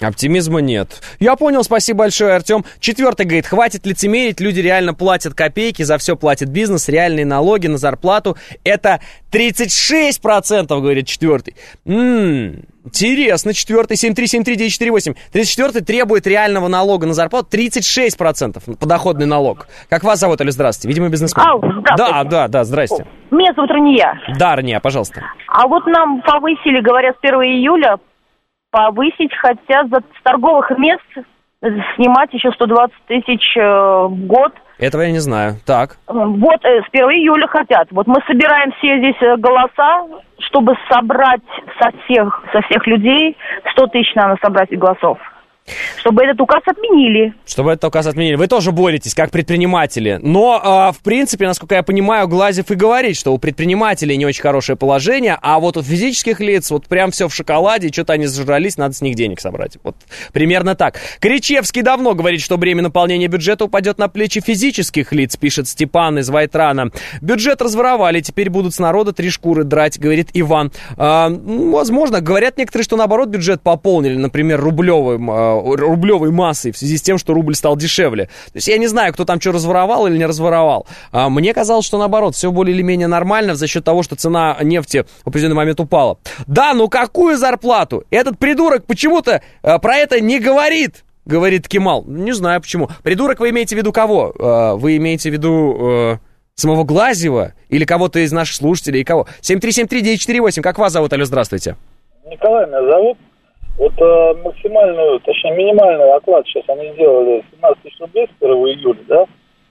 Оптимизма нет. Я понял, спасибо большое, Артем. Четвертый говорит, хватит лицемерить, люди реально платят копейки, за все платит бизнес, реальные налоги на зарплату. Это тридцать шесть процентов, говорит четвертый. Ммм, интересно, четвертый, семь три семь три девять четыре восемь. тридцать четвертый требует реального налога на зарплату, тридцать шесть процентов подоходный налог. Как вас зовут, Алло, здравствуйте, видимо, бизнесмен. Ау, здравствуйте. Да, да, да, здрасте. Меня зовут Рания. Да, Рания, пожалуйста. А вот нам повысили, говорят, с первого июля, повысить хотят за с торговых мест снимать еще сто двадцать тысяч э, в год. Этого я не знаю. Так. Вот э, с первого июля хотят. Вот мы собираем все здесь э, голоса, чтобы собрать со всех, со всех людей сто тысяч надо собрать голосов. Чтобы этот указ отменили. Чтобы этот указ отменили. Вы тоже боретесь, как предприниматели. Но, э, в принципе, насколько я понимаю, Глазьев и говорит, что у предпринимателей не очень хорошее положение, а вот у физических лиц вот прям все в шоколаде, что-то они зажрались, надо с них денег собрать. Вот примерно так. Кричевский давно говорит, что бремя наполнения бюджета упадет на плечи физических лиц, пишет Степан из Вайтрана. Бюджет разворовали, теперь будут с народа три шкуры драть, говорит Иван. Э, ну, возможно, говорят некоторые, что наоборот бюджет пополнили, например, рублевым э, рублевой массой в связи с тем, что рубль стал дешевле. То есть я не знаю, кто там что разворовал или не разворовал. А мне казалось, что наоборот, все более или менее нормально за счет того, что цена нефти в определенный момент упала. Да, ну какую зарплату? Этот придурок почему-то а, про это не говорит, говорит Кемал. Не знаю почему. Придурок вы имеете в виду кого? А, вы имеете в виду... А... самого Глазьева или кого-то из наших слушателей, и кого? семь три семь три девять четыре восемь. Как вас зовут? Алло, здравствуйте. Николай меня зовут. Вот э, максимальную, точнее минимальный оклад сейчас они сделали семнадцать тысяч рублей с первого июля, да?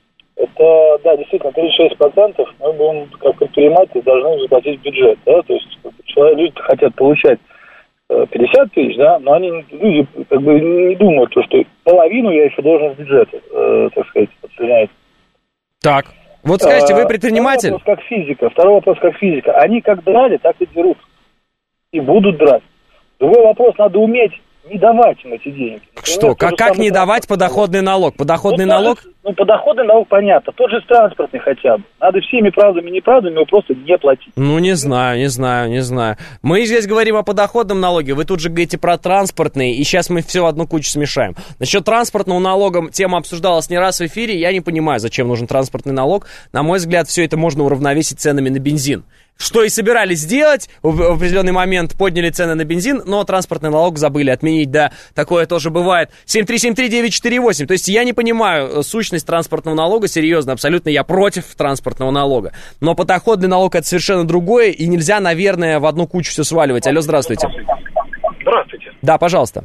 Это, да, действительно, тридцать шесть процентов мы будем, как предприниматели, должны заплатить в бюджет, да? То есть человек, люди хотят получать э, пятьдесят тысяч, да, но они, люди, как бы не думают, то, что половину я еще должен в бюджет, э, так сказать, подсоединять. Так, вот скажите, вы предприниматель? Второй вопрос как физика, второй вопрос как физика. Они как драли, так и дерут. И будут драть. Другой вопрос, надо уметь не давать им эти деньги. Что, Например, как, как не давать подоходный налог? Подоходный ну, налог? Даже, ну, подоходный налог понятно, тот же транспортный хотя бы. Надо всеми правдами и неправдами его просто не платить. Ну, не знаю, не знаю, не знаю. Мы здесь говорим о подоходном налоге, вы тут же говорите про транспортный, и сейчас мы все в одну кучу смешаем. Насчет транспортного налога тема обсуждалась не раз в эфире, я не понимаю, зачем нужен транспортный налог. На мой взгляд, все это можно уравновесить ценами на бензин. Что и собирались сделать, в определенный момент подняли цены на бензин, но транспортный налог забыли отменить, да, такое тоже бывает. семь три семь три девять четыре восемь, то есть я не понимаю сущность транспортного налога, серьезно, абсолютно я против транспортного налога, но подоходный налог это совершенно другое, и нельзя, наверное, в одну кучу все сваливать. Алло, здравствуйте. Здравствуйте. Да, пожалуйста.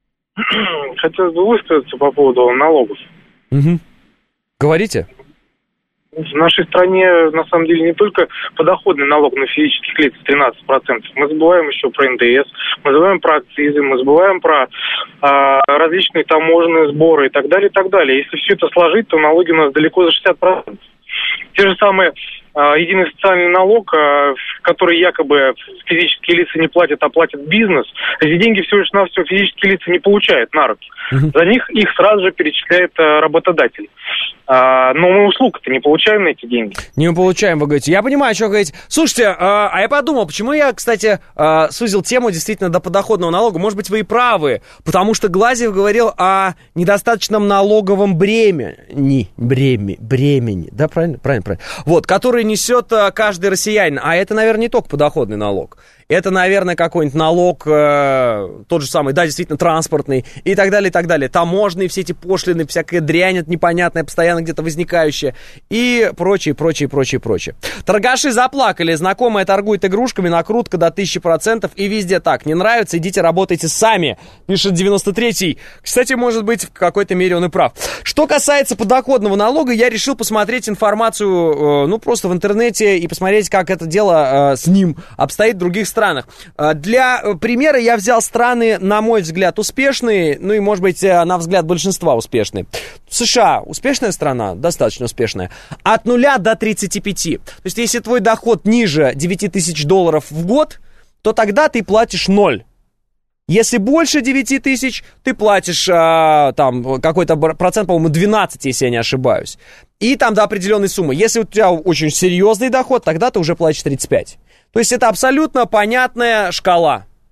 Хотелось бы высказаться по поводу налогов. Угу. Говорите. В нашей стране, на самом деле, не только подоходный налог на физических лиц тринадцать процентов. Мы забываем еще про эн дэ эс, мы забываем про акцизы, мы забываем про а, различные таможенные сборы и так далее, и так далее. Если все это сложить, то налоги у нас далеко за шестьдесят процентов. Те же самые а, единый социальный налог, а, который якобы физические лица не платят, а платит бизнес, эти деньги всего лишь навсего физические лица не получают на руки. Uh-huh. За них их сразу же перечисляет а, работодатель. А, но мы услуг-то не получаем на эти деньги. Не получаем, вы говорите. Я понимаю, что вы говорите. Слушайте, а, а я подумал, почему я, кстати, а, сузил тему действительно до подоходного налога. Может быть, вы и правы, потому что Глазьев говорил о недостаточном налоговом бремени. Бремени, бремени. Да, правильно? Правильно, правильно. Вот, который несет а, каждый россиянин. А это, наверное, не только подоходный налог. Это, наверное, какой-нибудь налог, э, тот же самый, да, действительно, транспортный и так далее, и так далее. Таможенные, все эти пошлины, всякая дрянь непонятная, постоянно где-то возникающая и прочее, прочее, прочее, прочее. Торгаши заплакали. Знакомая торгует игрушками, накрутка до тысячи процентов и везде так. Не нравится, идите работайте сами, пишет девяносто третий. Кстати, может быть, в какой-то мере он и прав. Что касается подоходного налога, я решил посмотреть информацию, э, ну, просто в интернете и посмотреть, как это дело э, с ним обстоит в других странах. странах. Для примера я взял страны, на мой взгляд, успешные, ну и, может быть, на взгляд большинства успешные. США успешная страна, достаточно успешная. От нуля до тридцати пяти. То есть, если твой доход ниже девяти тысяч долларов в год, то тогда ты платишь ноль. Если больше девяти тысяч, ты платишь а, там какой-то процент, по-моему, двенадцать, если я не ошибаюсь. И там до определенной суммы. Если у тебя очень серьезный доход, тогда ты уже платишь тридцать пять. То есть это абсолютно понятная шкала,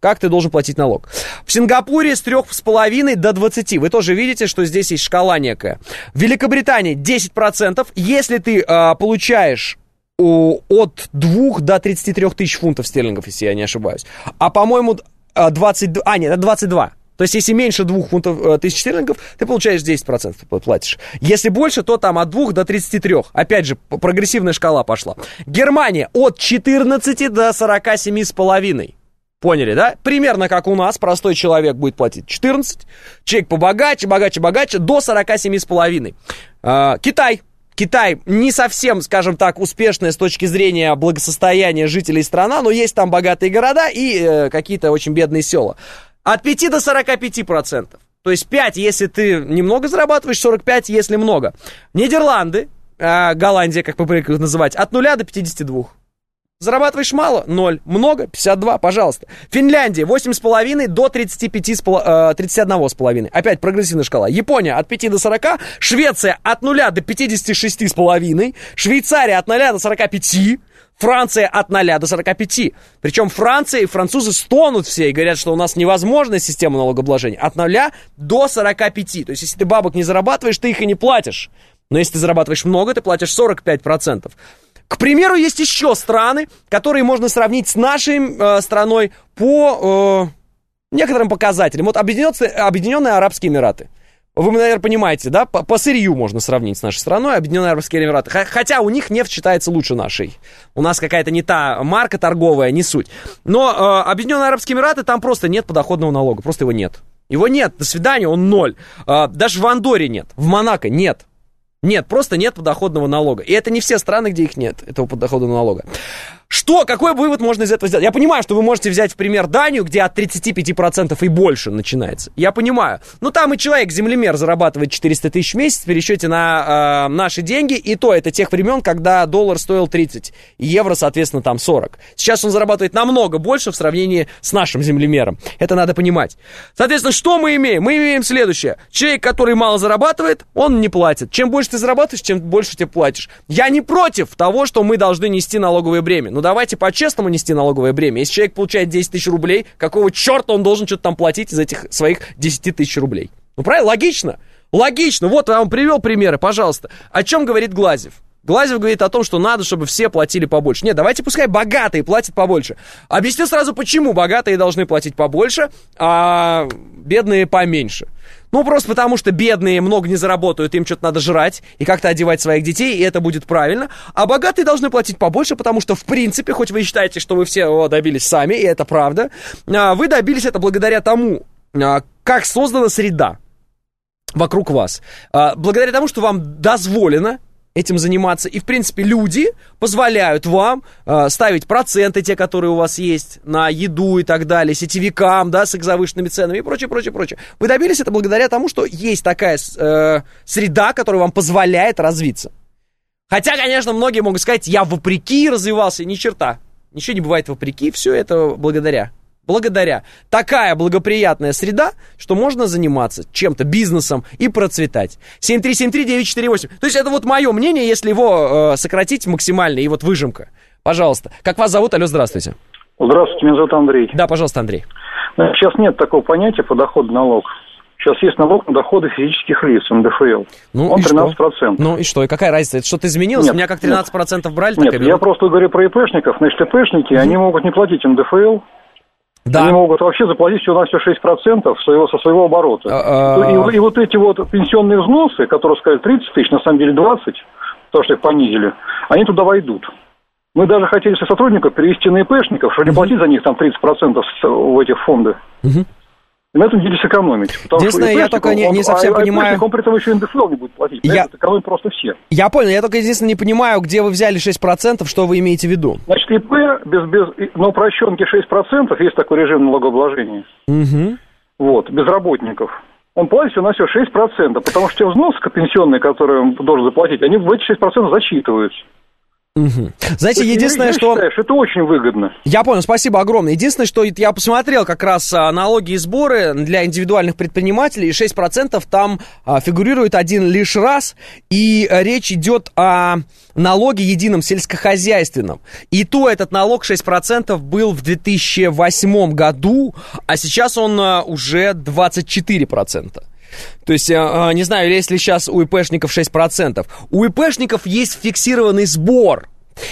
как ты должен платить налог. В Сингапуре с трех с половиной до двадцати. Вы тоже видите, что здесь есть шкала некая. В Великобритании десять процентов. Если ты э, получаешь о, от двух до тридцати трёх тысяч фунтов стерлингов, если я не ошибаюсь. А, по-моему, двадцать два... А, нет, двадцать два. То есть, если меньше двух фунтов, э, тысяч стерлингов, ты получаешь десять процентов платишь. Если больше, то там от двух до тридцати трёх. Опять же, прогрессивная шкала пошла. Германия от четырнадцати до сорока семи с половиной. Поняли, да? Примерно как у нас, простой человек будет платить четырнадцать, человек побогаче, богаче, богаче, до сорока семи с половиной. Э, Китай. Китай не совсем, скажем так, успешная с точки зрения благосостояния жителей страна, но есть там богатые города и э, какие-то очень бедные села. От пяти до сорока пяти процентов. То есть пять, если ты немного зарабатываешь, сорок пять, если много. Нидерланды, э, Голландия, как мы привыкли называть, от нуля до пятидесяти двух. Зарабатываешь мало? ноль. Много? пятьдесят два, пожалуйста. Финляндия восемь с половиной до тридцати пяти, тридцати одного с половиной. Опять прогрессивная шкала. Япония от пяти до сорока. Швеция от нуля до пятидесяти шести с половиной. Швейцария от ноля до сорока пяти. Франция от ноля до сорока пяти. Причем Франция и французы стонут все и говорят, что у нас невозможная система налогообложения. От ноля до сорока пяти. То есть, если ты бабок не зарабатываешь, ты их и не платишь. Но если ты зарабатываешь много, ты платишь сорок пять процентов. К примеру, есть еще страны, которые можно сравнить с нашей э, страной по э, некоторым показателям. Вот Объединенные, Объединенные Арабские Эмираты. Вы, наверное, понимаете, да? По, по сырью можно сравнить с нашей страной, Объединенные Арабские Эмираты. Хотя у них нефть считается лучше нашей. У нас какая-то не та марка торговая, не суть. Но э, Объединенные Арабские Эмираты, там просто нет подоходного налога. Просто его нет. Его нет. До свидания, он ноль. Э, даже в Андорре нет. В Монако нет. Нет, просто нет подоходного налога. И это не все страны, где их нет, этого подоходного налога. Что, какой вывод можно из этого сделать? Я понимаю, что вы можете взять в пример Данию, где от тридцати пяти процентов и больше начинается. Я понимаю. Но там и человек-землемер зарабатывает четыреста тысяч в месяц в пересчете на э, наши деньги. И то это тех времен, когда доллар стоил тридцать, и евро, соответственно, там сорок. Сейчас он зарабатывает намного больше в сравнении с нашим землемером. Это надо понимать. Соответственно, что мы имеем? Мы имеем следующее. Человек, который мало зарабатывает, он не платит. Чем больше ты зарабатываешь, тем больше ты платишь. Я не против того, что мы должны нести налоговое бремя. Ну, давайте по-честному нести налоговое бремя. Если человек получает десять тысяч рублей, какого черта он должен что-то там платить из этих своих десяти тысяч рублей? Ну, правильно? Логично. Логично. Вот я вам привел примеры, пожалуйста. О чем говорит Глазьев? Глазьев говорит о том, что надо, чтобы все платили побольше. Нет, давайте пускай богатые платят побольше. Объясню сразу, почему богатые должны платить побольше, а бедные поменьше. Ну, просто потому, что бедные много не заработают, им что-то надо жрать и как-то одевать своих детей, и это будет правильно. А богатые должны платить побольше, потому что, в принципе, хоть вы считаете, что вы все о, добились сами, и это правда, вы добились это благодаря тому, как создана среда вокруг вас. Благодаря тому, что вам дозволено этим заниматься. И, в принципе, люди позволяют вам э, ставить проценты, те, которые у вас есть, на еду и так далее, сетевикам, да, с их завышенными ценами и прочее, прочее, прочее. Вы добились это благодаря тому, что есть такая э, среда, которая вам позволяет развиться. Хотя, конечно, многие могут сказать, я вопреки развивался, ни черта. Ничего не бывает вопреки, все это благодаря. Благодаря. Такая благоприятная среда, что можно заниматься чем-то, бизнесом и процветать. семь три семь три девять четыре восемь. То есть это вот мое мнение, если его э, сократить максимально, и вот выжимка. Пожалуйста. Как вас зовут? Алло, здравствуйте. Здравствуйте, меня зовут Андрей. Да, пожалуйста, Андрей. Сейчас нет такого понятия подоходный налог. Сейчас есть налог на доходы физических лиц, эн дэ эф эл. Ну, он тринадцать процентов. Ну и что? И какая разница? Это что-то изменилось? Нет, У меня как тринадцать процентов нет. брали, нет, так и я берут. Просто говорю про ИПшников. Значит, ИПшники, mm-hmm. они могут не платить эн дэ эф эл. Да. Они могут вообще заплатить всего на все шесть процентов своего, со своего оборота. Uh-uh. И, и вот эти вот пенсионные взносы, которые сказали тридцать тысяч, на самом деле двадцать, потому что их понизили, они туда войдут. Мы даже хотели со сотрудников перевести на ИПшников, чтобы uh-huh. не платить за них там тридцать процентов в этих фондах. Uh-huh. И на этом деле сэкономить. Единственное, я только не, не совсем он, понимаю... Он при этом еще эн дэ эф эл не будет платить. Я... Экономить просто все. Я понял, я только единственное не понимаю, где вы взяли шесть процентов, что вы имеете в виду. Значит, ИП без, без, на упрощенке шесть процентов, есть такой режим налогообложения. Угу. Вот, без работников. Он платит всего на все шесть процентов, потому что те взносы пенсионные, которые он должен заплатить, они в эти шесть процентов зачитываются. Угу. Знаете, единственное, что... Считаешь, это очень выгодно. Я понял, спасибо огромное. Единственное, что я посмотрел как раз налоги и сборы для индивидуальных предпринимателей, и шесть процентов там а, фигурирует один лишь раз, и речь идет о налоге едином сельскохозяйственном. И то этот налог шесть процентов был в две тысячи восьмом году, а сейчас он а, уже двадцать четыре процента. То есть, не знаю, есть ли сейчас у ИПшников шесть процентов. У ИПшников есть фиксированный сбор.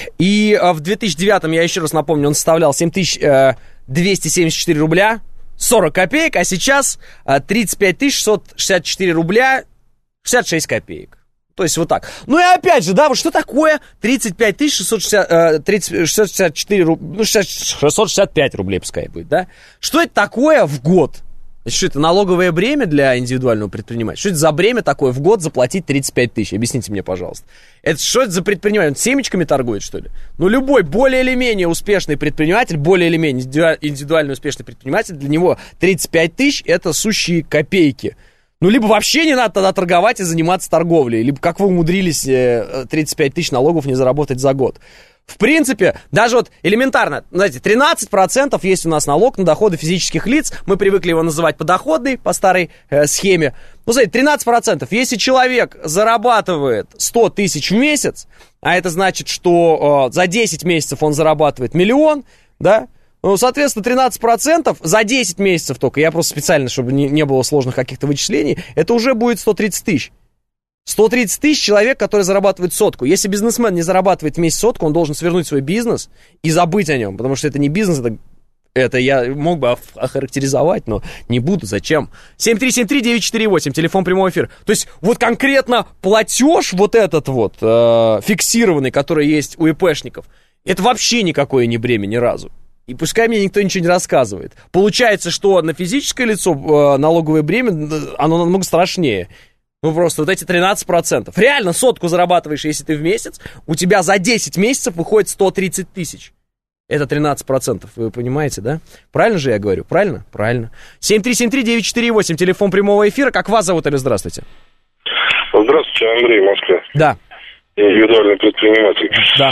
И в две тысячи девятом, я еще раз напомню, он составлял семь тысяч двести семьдесят четыре рубля сорок копеек, а сейчас тридцать пять тысяч шестьсот шестьдесят четыре рубля шестьдесят шесть копеек. То есть вот так. Ну и опять же, да, вот что такое тридцать пять тысяч шестьсот шестьдесят четыре рубля, ну шестьсот шестьдесят пять рублей пускай будет, да? Что это такое в год? Значит, что это налоговое бремя для индивидуального предпринимателя? Что это за бремя такое в год заплатить тридцать пять тысяч? Объясните мне, пожалуйста. Это что это за предприниматель? Он семечками торгует, что ли? Ну, любой более или менее успешный предприниматель, более или менее индивидуально успешный предприниматель, для него тридцать пять тысяч это сущие копейки. Ну, либо вообще не надо тогда торговать и заниматься торговлей, либо как вы умудрились тридцать пять тысяч налогов не заработать за год. В принципе, даже вот элементарно, знаете, тринадцать процентов есть у нас налог на доходы физических лиц. Мы привыкли его называть подоходный по старой э, схеме. Ну, смотрите, тринадцать процентов. Если человек зарабатывает сто тысяч в месяц, а это значит, что э, за десять месяцев он зарабатывает миллион, да, ну, соответственно, тринадцать процентов за десять месяцев только, я просто специально, чтобы не, не было сложных каких-то вычислений, это уже будет сто тридцать тысяч. сто тридцать тысяч человек, которые зарабатывают сотку. Если бизнесмен не зарабатывает в месяц сотку, он должен свернуть свой бизнес и забыть о нем, потому что это не бизнес, это, это я мог бы охарактеризовать, но не буду, зачем? семь три семь три девять четыре восемь, телефон прямого эфира. То есть вот конкретно платеж вот этот вот, э, фиксированный, который есть у ИПшников, это вообще никакое не бремя ни разу. И пускай мне никто ничего не рассказывает. Получается, что на физическое лицо э, налоговое бремя, оно намного страшнее. Ну, просто вот эти тринадцать процентов. Реально сотку зарабатываешь, если ты в месяц, у тебя за десять месяцев выходит сто тридцать тысяч. Это тринадцать процентов, вы понимаете, да? Правильно же я говорю? Правильно? Правильно. семь три семь три девять четыре восемь, телефон прямого эфира. Как вас зовут, или здравствуйте? Здравствуйте, Андрей, Москва. Да. Индивидуальный предприниматель. Да.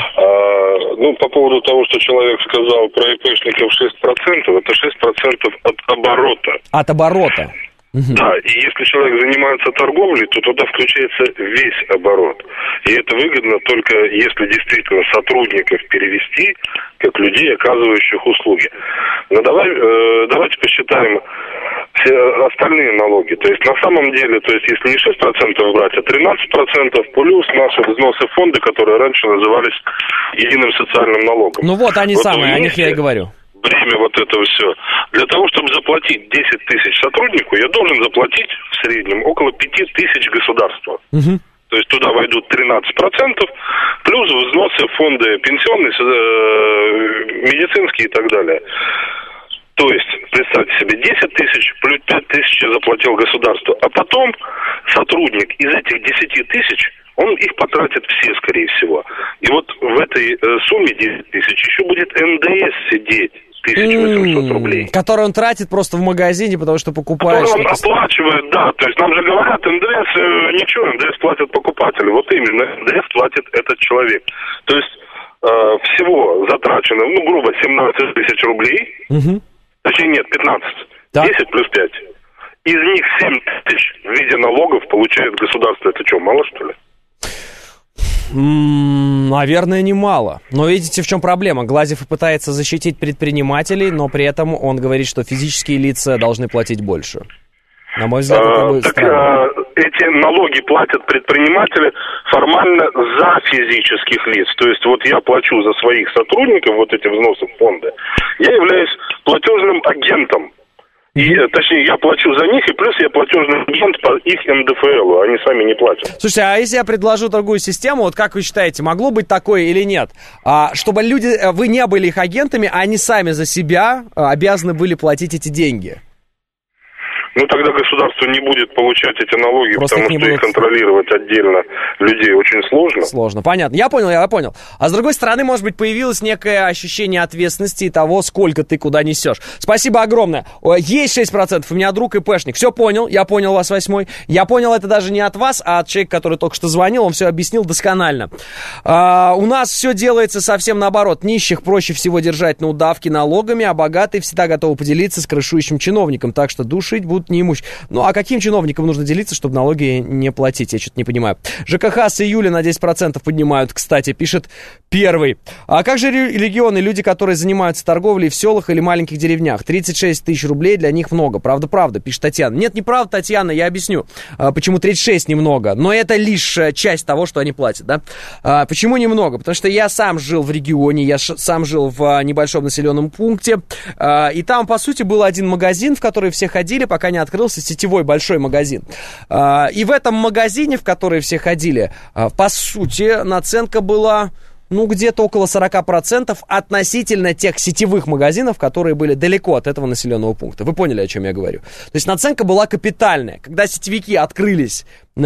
А, ну, по поводу того, что человек сказал про ИПшников шесть процентов, это шесть процентов от оборота. От оборота. Угу. Да, и если человек занимается торговлей, то туда включается весь оборот. И это выгодно только если действительно сотрудников перевести как людей, оказывающих услуги. Но давай, э, давайте посчитаем все остальные налоги. То есть на самом деле, то есть если не шесть процентов брать, а тринадцать процентов плюс наши взносы в фонды, которые раньше назывались единым социальным налогом. Ну вот они вот самые, о них я и говорю. Бремя вот этого все. Для того, чтобы заплатить десять тысяч сотруднику, я должен заплатить в среднем около пять тысяч государства. Угу. То есть туда войдут тринадцать процентов, плюс взносы в фонды пенсионные, медицинские и так далее. То есть, представьте себе, десять тысяч плюс пять тысяч заплатил государство. А потом сотрудник из этих десяти тысяч, он их потратит все, скорее всего. И вот в этой э, сумме десять тысяч еще будет эн дэ эс сидеть. тысяча восемьсот рублей. Который он тратит просто в магазине, потому что покупаешь... Который он оплачивает, да. То есть нам же говорят, эн дэ эс, э, ничего, эн дэ эс платит покупатель. Вот именно, эн дэ эс платит этот человек. То есть э, всего затрачено, ну, грубо, семнадцать тысяч рублей. Угу. Точнее, нет, пятнадцать. Так. десять плюс пять. Из них семь тысяч в виде налогов получает государство. Это что, мало, что ли? Наверное, немало. Но видите, в чем проблема? Глазьев пытается защитить предпринимателей, но при этом он говорит, что физические лица должны платить больше. На мой взгляд, это будет так, странно. Эти налоги платят предприниматели формально за физических лиц. То есть вот я плачу за своих сотрудников, вот эти взносы в фонды, я являюсь платежным агентом. И, точнее, я плачу за них, и плюс я платежный агент по их эн дэ эф элу, они сами не платят. Слушайте, а если я предложу другую систему, вот как вы считаете, могло быть такое или нет? А, чтобы люди, вы не были их агентами, а они сами за себя обязаны были платить эти деньги? Ну, тогда государство не будет получать эти налоги, Просто потому их что будут... их контролировать отдельно людей очень сложно. Сложно, понятно. Я понял, я понял. А с другой стороны, может быть, появилось некое ощущение ответственности и того, сколько ты куда несешь. Спасибо огромное. Есть шесть процентов, у меня друг ИПшник. Все понял, я понял вас, восьмой. Я понял это даже не от вас, а от человека, который только что звонил, он все объяснил досконально. А, у нас все делается совсем наоборот. Нищих проще всего держать на удавке налогами, а богатые всегда готовы поделиться с крышующим чиновником, так что душить будут неимущие. Ну, а каким чиновникам нужно делиться, чтобы налоги не платить? Я что-то не понимаю. ЖКХ с июля на десять процентов поднимают, кстати, пишет первый. А как же регионы, люди, которые занимаются торговлей в селах или маленьких деревнях? тридцать шесть тысяч рублей для них много. Правда-правда, пишет Татьяна. Нет, неправда, Татьяна, я объясню, почему тридцать шесть немного. Но это лишь часть того, что они платят, да? А, почему немного? Потому что я сам жил в регионе, я ш- сам жил в небольшом населенном пункте, а, и там, по сути, был один магазин, в который все ходили, пока не открылся сетевой большой магазин. А, и в этом магазине, в который все ходили, а, по сути, наценка была... ну, где-то около сорок процентов относительно тех сетевых магазинов, которые были далеко от этого населенного пункта. Вы поняли, о чем я говорю? То есть наценка была капитальная. Когда сетевики открылись э,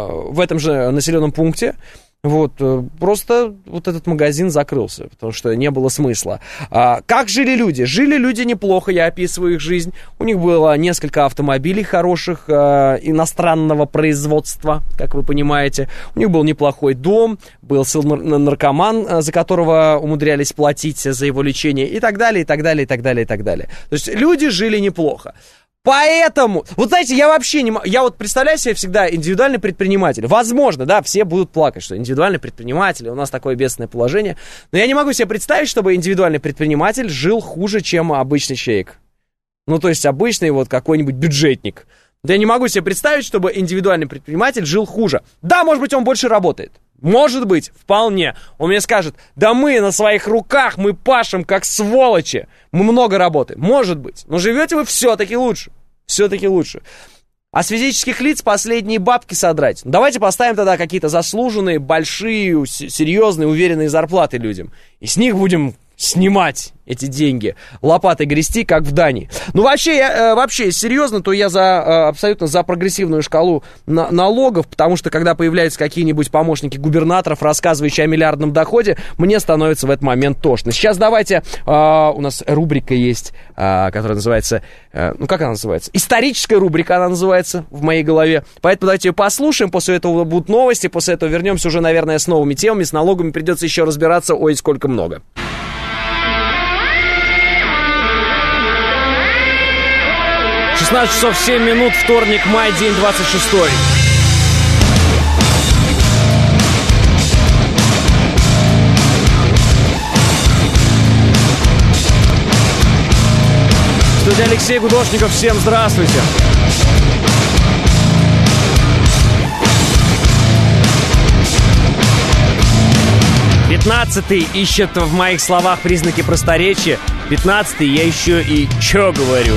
в этом же населенном пункте, вот, просто вот этот магазин закрылся, потому что не было смысла. А, как жили люди? Жили люди неплохо, я описываю их жизнь. У них было несколько автомобилей хороших, а, иностранного производства, как вы понимаете. У них был неплохой дом, был наркоман, за которого умудрялись платить за его лечение, и так далее, и так далее, и так далее, и так далее. То есть люди жили неплохо. Поэтому, вот знаете, я вообще не могу, я вот представляю себе всегда индивидуальный предприниматель. Возможно, да, все будут плакать, что индивидуальный предприниматель, у нас такое бедственное положение. Но я не могу себе представить, чтобы индивидуальный предприниматель жил хуже, чем обычный человек. Ну, то есть обычный вот какой-нибудь бюджетник. Да я не могу себе представить, чтобы индивидуальный предприниматель жил хуже. Да, может быть, он больше работает. Может быть, вполне. Он мне скажет, да мы на своих руках, мы пашем как сволочи. Мы много работаем. Может быть. Но живете вы все-таки лучше. Все-таки лучше. А с физических лиц последние бабки содрать. Давайте поставим тогда какие-то заслуженные, большие, серьезные, уверенные зарплаты людям. И с них будем снимать эти деньги, лопатой грести, как в Дании. Ну, вообще, я, э, вообще, серьезно, то я за, э, абсолютно за прогрессивную шкалу на, налогов, потому что, когда появляются какие-нибудь помощники губернаторов, рассказывающие о миллиардном доходе, мне становится в этот момент тошно. Сейчас давайте, э, у нас рубрика есть, э, которая называется, э, ну, как она называется? Историческая рубрика она называется в моей голове. Поэтому давайте ее послушаем, после этого будут новости, после этого вернемся уже, наверное, с новыми темами, с налогами придется еще разбираться, ой, сколько много. шестнадцать часов семь минут, вторник, май, день двадцать шестой. Студия Алексей Гудошников, всем здравствуйте. Пятнадцатый ищет в моих словах признаки просторечия. Пятнадцатый я еще и чё говорю.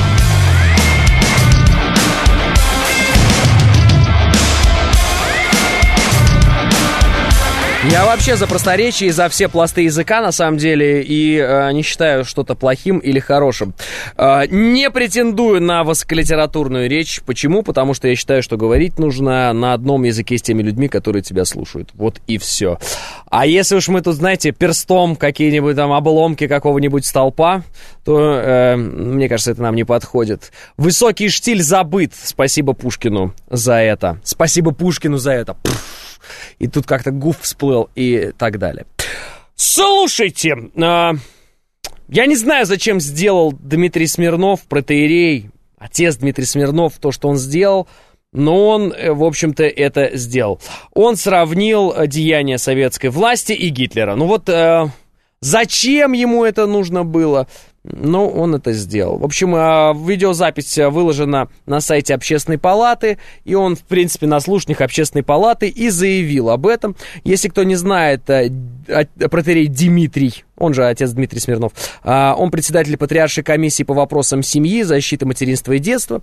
Я вообще за просторечие и за все пласты языка, на самом деле, и э, не считаю что-то плохим или хорошим. Э, не претендую на высоколитературную речь. Почему? Потому что я считаю, что говорить нужно на одном языке с теми людьми, которые тебя слушают. Вот и все. А если уж мы тут, знаете, перстом какие-нибудь там обломки какого-нибудь столпа, то, э, мне кажется, это нам не подходит. Высокий штиль забыт. Спасибо Пушкину за это. Спасибо Пушкину за это. Пфф. И тут как-то гуф всплыл и так далее. Слушайте, э, я не знаю, зачем сделал Дмитрий Смирнов, протоиерей, отец Дмитрий Смирнов, то, что он сделал, но он, в общем-то, это сделал. Он сравнил деяния советской власти и Гитлера. Ну вот, э, зачем ему это нужно было? Ну, он это сделал. В общем, видеозапись выложена на сайте Общественной палаты, и он, в принципе, на слушаниях Общественной палаты и заявил об этом. Если кто не знает, протоиерей Дмитрий, он же отец Дмитрий Смирнов. Он председатель Патриаршей комиссии по вопросам семьи, защиты материнства и детства.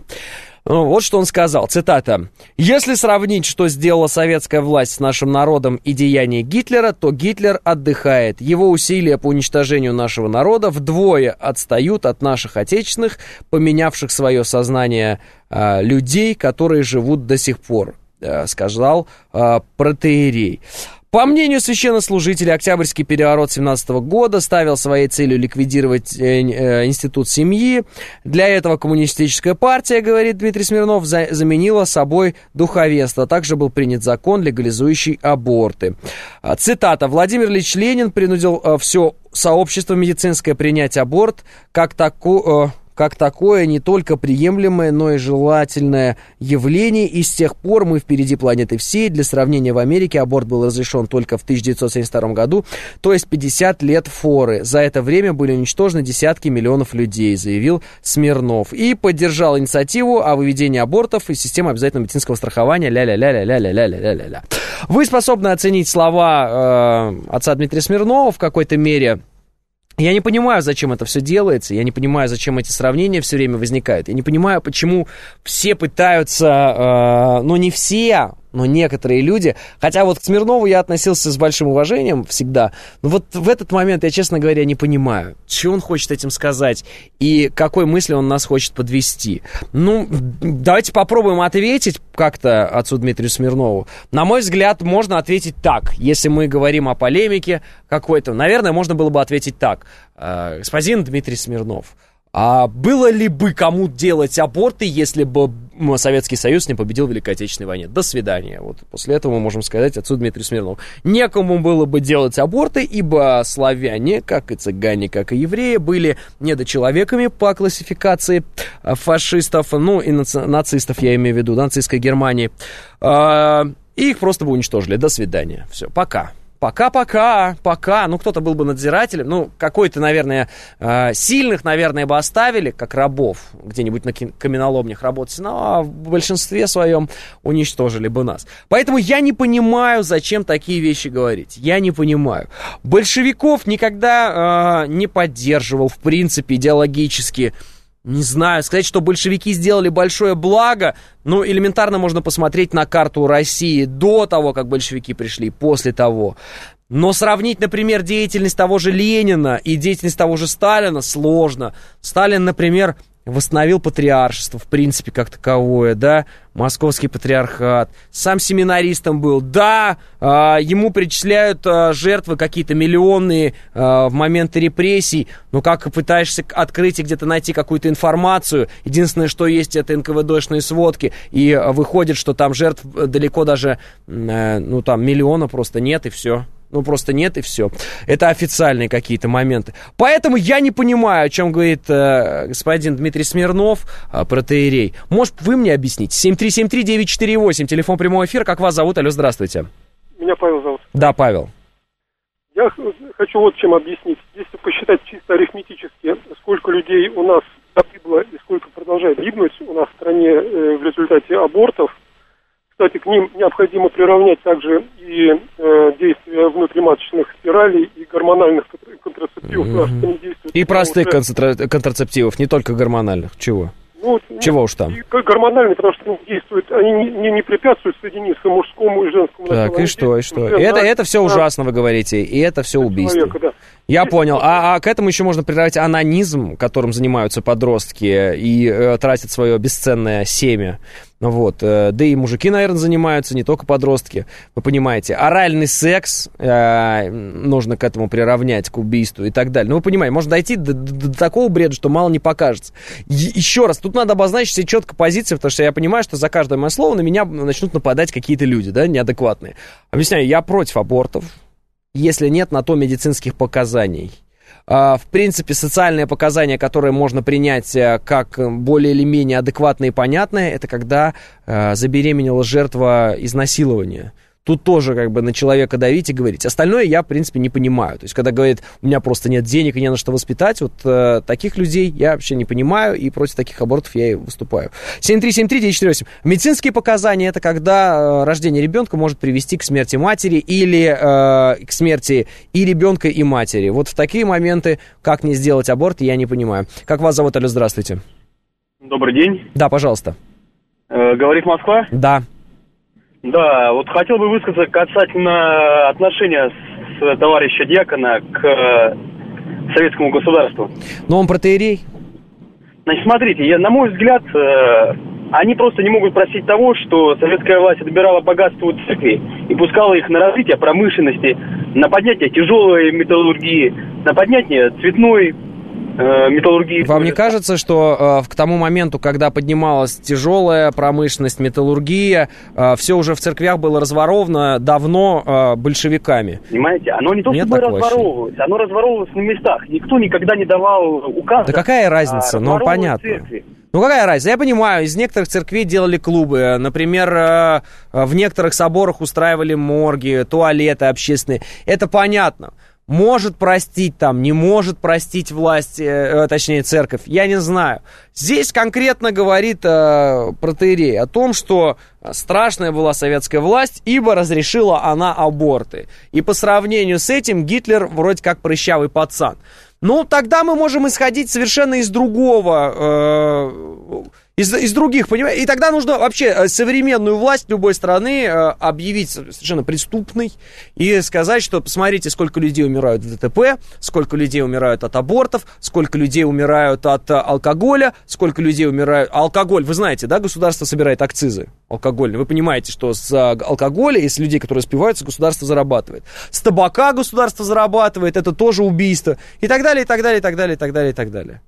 Вот что он сказал, цитата. «Если сравнить, что сделала советская власть с нашим народом и деяния Гитлера, то Гитлер отдыхает. Его усилия по уничтожению нашего народа вдвое отстают от наших отечественных, поменявших свое сознание э, людей, которые живут до сих пор», э, сказал э, протоиерей. По мнению священнослужителя, Октябрьский переворот семнадцатого года ставил своей целью ликвидировать э, э, институт семьи. Для этого коммунистическая партия, говорит Дмитрий Смирнов, за, заменила собой духовенство. Также был принят закон, легализующий аборты. Цитата. «Владимир Ильич Ленин принудил э, все сообщество медицинское принять аборт как таку... Э, как такое не только приемлемое, но и желательное явление, и с тех пор мы впереди планеты всей. Для сравнения, в Америке аборт был разрешен только в тысяча девятьсот семьдесят втором году, то есть пятьдесят лет форы. За это время были уничтожены десятки миллионов людей», заявил Смирнов. И поддержал инициативу о выведении абортов из системы обязательного медицинского страхования. Ля-ля-ля-ля-ля-ля-ля-ля-ля-ля. Вы способны оценить слова э, отца Дмитрия Смирнова в какой-то мере. Я не понимаю, зачем это все делается, я не понимаю, зачем эти сравнения все время возникают. Я не понимаю, почему все пытаются, э, ну не все, но некоторые люди, хотя вот к Смирнову я относился с большим уважением всегда, но вот в этот момент я, честно говоря, не понимаю, что он хочет этим сказать и какой мысли он нас хочет подвести. Ну, давайте попробуем ответить как-то отцу Дмитрию Смирнову. На мой взгляд, можно ответить так, если мы говорим о полемике какой-то, наверное, можно было бы ответить так. Господин Дмитрий Смирнов, а было ли бы кому делать аборты, если бы Советский Союз не победил в Великой Отечественной войне? До свидания. Вот после этого мы можем сказать отцу Дмитрию Смирнову. Некому было бы делать аборты, ибо славяне, как и цыгане, как и евреи, были недочеловеками по классификации фашистов, ну и наци- нацистов, я имею в виду, нацистской Германии. И их просто бы уничтожили. До свидания. Все, пока. Пока-пока, пока, ну, кто-то был бы надзирателем, ну, какой-то, наверное, э, сильных, наверное, бы оставили, как рабов, где-нибудь на каменоломнях работать, но в большинстве своем уничтожили бы нас. Поэтому я не понимаю, зачем такие вещи говорить, я не понимаю. Большевиков никогда э, не поддерживал, в принципе, идеологически. Не знаю, сказать, что большевики сделали большое благо, ну, элементарно можно посмотреть на карту России до того, как большевики пришли, после того. Но сравнить, например, деятельность того же Ленина и деятельность того же Сталина сложно. Сталин, например, восстановил патриаршество, в принципе, как таковое, да, московский патриархат, сам семинаристом был, да, э, ему причисляют э, жертвы какие-то миллионные э, в моменты репрессий, но как пытаешься открыть и где-то найти какую-то информацию, единственное, что есть, это эн ка вэ дэшные сводки, и э, выходит, что там жертв далеко даже, э, ну, там, миллиона просто нет, и все. Ну, просто нет, и все. Это официальные какие-то моменты. Поэтому я не понимаю, о чем говорит э, господин Дмитрий Смирнов, э, протоиерей. Может, вы мне объясните? семь три семь три девять четыре восемь, телефон прямого эфира. Как вас зовут? Алло, здравствуйте. Меня Павел зовут. Да, Павел. Я хочу вот чем объяснить. Если посчитать чисто арифметически, сколько людей у нас погибло и сколько продолжает гибнуть у нас в стране э, в результате абортов, кстати, к ним необходимо приравнять также и э, действия внутриматочных спиралей и гормональных контрацептивов. Mm-hmm. И простых уже... концентра... контрацептивов, не только гормональных. Чего? Ну, Чего уж там? Гормональные, потому что они действуют, они не, не, не препятствуют соединиться мужскому и женскому. Так, и что, и что? И это, это все ужасно, вы говорите, и это все убийство. Человека, да. Я понял. А, а к этому еще можно прибавить анонизм, которым занимаются подростки и э, тратят свое бесценное семя. Вот. Да и мужики, наверное, занимаются, не только подростки. Вы понимаете, оральный секс э, нужно к этому приравнять, к убийству и так далее. Ну, вы понимаете, можно дойти до, до, до такого бреда, что мало не покажется. Е- еще раз, тут надо обозначить себе четко позицию, потому что я понимаю, что за каждое мое слово на меня начнут нападать какие-то люди, да, неадекватные. Объясняю, я против абортов, если нет на то медицинских показаний. В принципе, социальные показания, которые можно принять как более или менее адекватные и понятные, это когда забеременела жертва изнасилования. Тут тоже как бы на человека давить и говорить. Остальное я, в принципе, не понимаю. То есть, когда говорят, у меня просто нет денег и не на что воспитать, вот э, таких людей я вообще не понимаю, и против таких абортов я и выступаю. семь три семь три девять четыре восемь. Медицинские показания — это когда э, рождение ребенка может привести к смерти матери или э, к смерти и ребенка, и матери. Вот в такие моменты, как не сделать аборт, я не понимаю. Как вас зовут, алло, здравствуйте. Добрый день. Да, пожалуйста. Э, говорит Москва? Да. Да, вот хотел бы высказаться касательно отношения с, с товарища Дьякона к э, советскому государству. Но он протоиерей? Значит, смотрите, я, на мой взгляд, э, они просто не могут простить того, что советская власть отбирала богатство у церкви и пускала их на развитие промышленности, на поднятие тяжелой металлургии, на поднятие цветной металлургии. Вам не кажется, что э, к тому моменту, когда поднималась тяжелая промышленность, металлургия, э, все уже в церквях было разворовано давно э, большевиками? Понимаете, оно не то, Нет чтобы разворовывалось, оно разворовывалось на местах. Никто никогда не давал указа. Да какая разница? А, ну, понятно. Церкви. Ну, какая разница? Я понимаю, из некоторых церквей делали клубы. Например, э, в некоторых соборах устраивали морги, туалеты общественные. Это понятно. Может простить там, не может простить власть, э, точнее церковь, я не знаю. Здесь конкретно говорит э, протоиерей о том, что страшная была советская власть, ибо разрешила она аборты. И по сравнению с этим Гитлер вроде как прыщавый пацан. Ну, тогда мы можем исходить совершенно из другого... Э, Из, из других, понимаете? И тогда нужно вообще современную власть любой страны э, объявить совершенно преступной и сказать, что посмотрите, сколько людей умирают в ДТП, сколько людей умирают от абортов, сколько людей умирают от э, алкоголя, сколько людей умирают... Алкоголь, вы знаете, да, государство собирает акцизы алкогольные. Вы понимаете, что с алкоголя и с людей, которые спиваются, государство зарабатывает. С табака государство зарабатывает, это тоже убийство. И так далее, и так далее, и так далее, и так далее, и так далее.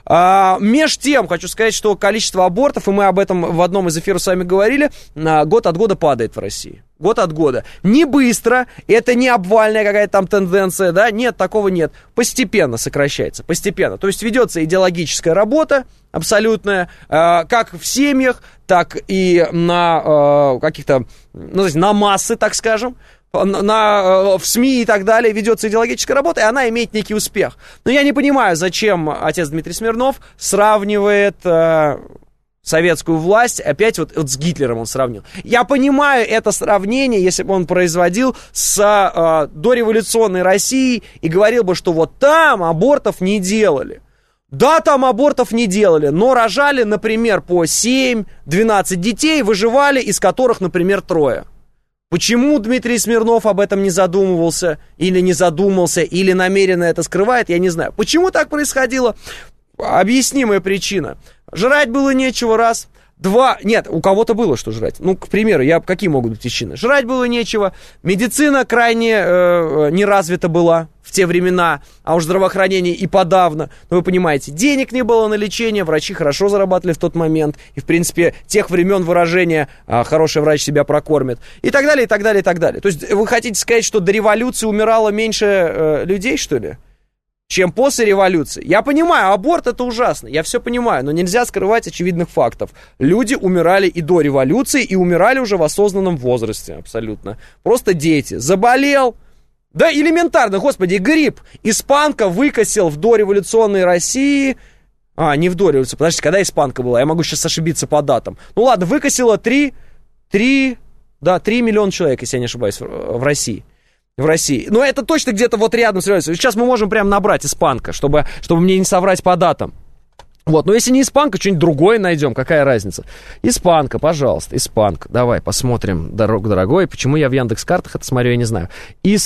А, меж тем, хочу сказать, что количество абортов, и мы об этом в одном из эфиров с вами говорили, год от года падает в России. Год от года. Не быстро, это не обвальная какая-то там тенденция, да, нет, такого нет. Постепенно сокращается, постепенно. То есть ведется идеологическая работа абсолютная, э, как в семьях, так и на э, каких-то, ну, на массы, так скажем. На, на, в СМИ и так далее ведется идеологическая работа, и она имеет некий успех. Но я не понимаю, зачем отец Дмитрий Смирнов сравнивает э, советскую власть, опять вот, вот с Гитлером он сравнил. Я понимаю это сравнение, если бы он производил с э, дореволюционной Россией и говорил бы, что вот там абортов не делали. Да, там абортов не делали, но рожали, например, по семь-двенадцать детей, выживали, из которых, например, трое. Почему Дмитрий Смирнов об этом не задумывался, или не задумался, или намеренно это скрывает, я не знаю. Почему так происходило? Объяснимая причина. Жрать было нечего, раз. Два, нет, у кого-то было что жрать. Ну, к примеру, я, какие могут быть причины? Жрать было нечего, медицина крайне э, не развита была в те времена, а уж здравоохранение и подавно. Но вы понимаете, денег не было на лечение, врачи хорошо зарабатывали в тот момент. И, в принципе, тех времен выражения э, «хороший врач себя прокормит». И так далее, и так далее, и так далее. То есть вы хотите сказать, что до революции умирало меньше э, людей, что ли? Чем после революции. Я понимаю, аборт это ужасно, я все понимаю, но нельзя скрывать очевидных фактов. Люди умирали и до революции, и умирали уже в осознанном возрасте, абсолютно. Просто дети. Заболел, да элементарно, господи, грипп. Испанка выкосил в дореволюционной России... А, не в дореволюции, подождите, когда испанка была? Я могу сейчас ошибиться по датам. Ну ладно, выкосила три, три, да, три миллиона человек, если я не ошибаюсь, в России. В России. Но это точно где-то вот рядом с революцией. Сейчас мы можем прям набрать испанка, чтобы, чтобы мне не соврать по датам. Вот, но если не испанка, что-нибудь другое найдем, какая разница? Испанка, пожалуйста, испанка. Давай посмотрим, дорог дорогой. Почему я в Яндекс.Картах это смотрю, я не знаю.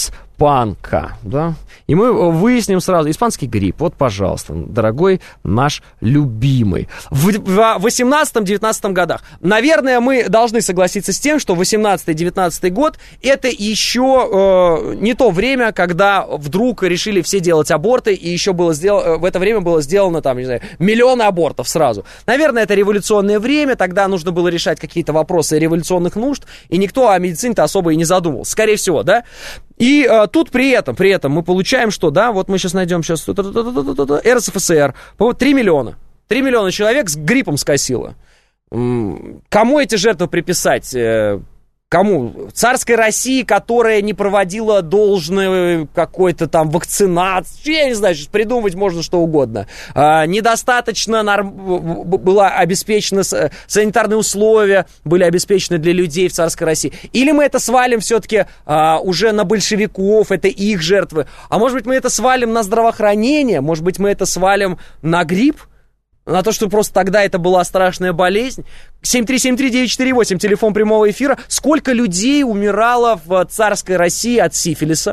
Испанка, да? И мы выясним сразу, испанский грипп, вот, пожалуйста, дорогой наш любимый. В восемнадцатом-девятнадцатом годах. Наверное, мы должны согласиться с тем, что восемнадцатый-девятнадцатый год это еще э, не то время, когда вдруг решили все делать аборты, и еще было сделано, в это время было сделано, там, не знаю, миллионы абортов сразу. Наверное, это революционное время, тогда нужно было решать какие-то вопросы революционных нужд, и никто о медицине-то особо и не задумывался, скорее всего, да? И э, тут при этом, при этом мы получаем, что, да, вот мы сейчас найдем сейчас эр эс эф эс эр, три миллиона. три миллиона человек с гриппом скосило. Кому эти жертвы приписать? Кому? Царской России, которая не проводила должной какой-то там вакцинации. Я не знаю, сейчас придумывать можно что угодно. А, недостаточно норм... было обеспечено, санитарные условия были обеспечены для людей в Царской России. Или мы это свалим все-таки а, уже на большевиков, это их жертвы. А может быть мы это свалим на здравоохранение, может быть мы это свалим на грипп? На то, что просто тогда это была страшная болезнь. семь три семь три девять четыре восемь, телефон прямого эфира. Сколько людей умирало в царской России от сифилиса?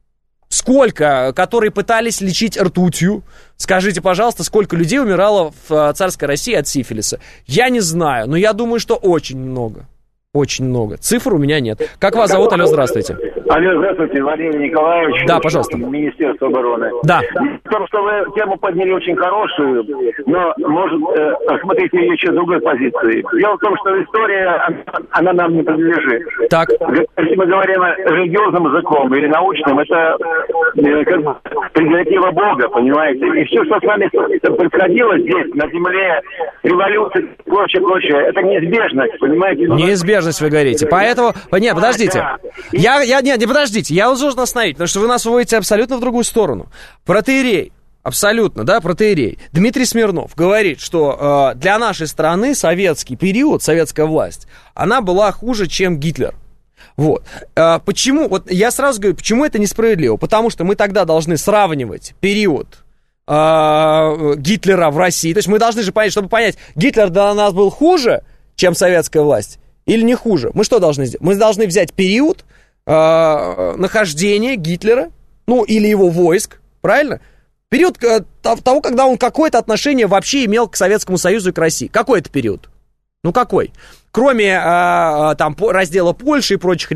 Сколько, которые пытались лечить ртутью? Скажите, пожалуйста, сколько людей умирало в царской России от сифилиса? Я не знаю, но я думаю, что очень много. Очень много. Цифр у меня нет. Как вас зовут? Алло, здравствуйте. Алло, здравствуйте, Владимир Николаевич. Да, пожалуйста. Министерство обороны. Да. Потому что вы тему подняли очень хорошую, но, может, э, посмотрите ее еще с другой позиции. Дело в том, что история, она, она нам не принадлежит. Так. Если мы говорим религиозным языком или научным, это э, как бы прерогатива Бога, понимаете? И все, что с нами происходило здесь, на земле, революция, прочее, прочее, это неизбежность, понимаете? Неизбежность, вы говорите. Поэтому... Нет, подождите. Да. Я, я, нет, не подождите. Я вас должен остановить, потому что вы нас выводите абсолютно в другую сторону. Протоиерей. Абсолютно, да, протоиерей. Дмитрий Смирнов говорит, что э, для нашей страны советский период, советская власть, она была хуже, чем Гитлер. Вот. Э, почему? Вот я сразу говорю, почему это несправедливо? Потому что мы тогда должны сравнивать период э, Гитлера в России. То есть мы должны же понять, чтобы понять, Гитлер для нас был хуже, чем советская власть, или не хуже. Мы что должны сделать? Мы должны взять период э, нахождения Гитлера, ну, или его войск, правильно? Период того, когда он какое-то отношение вообще имел к Советскому Союзу и к России. Какой это период? Ну, какой? Кроме а, там, раздела Польши и прочих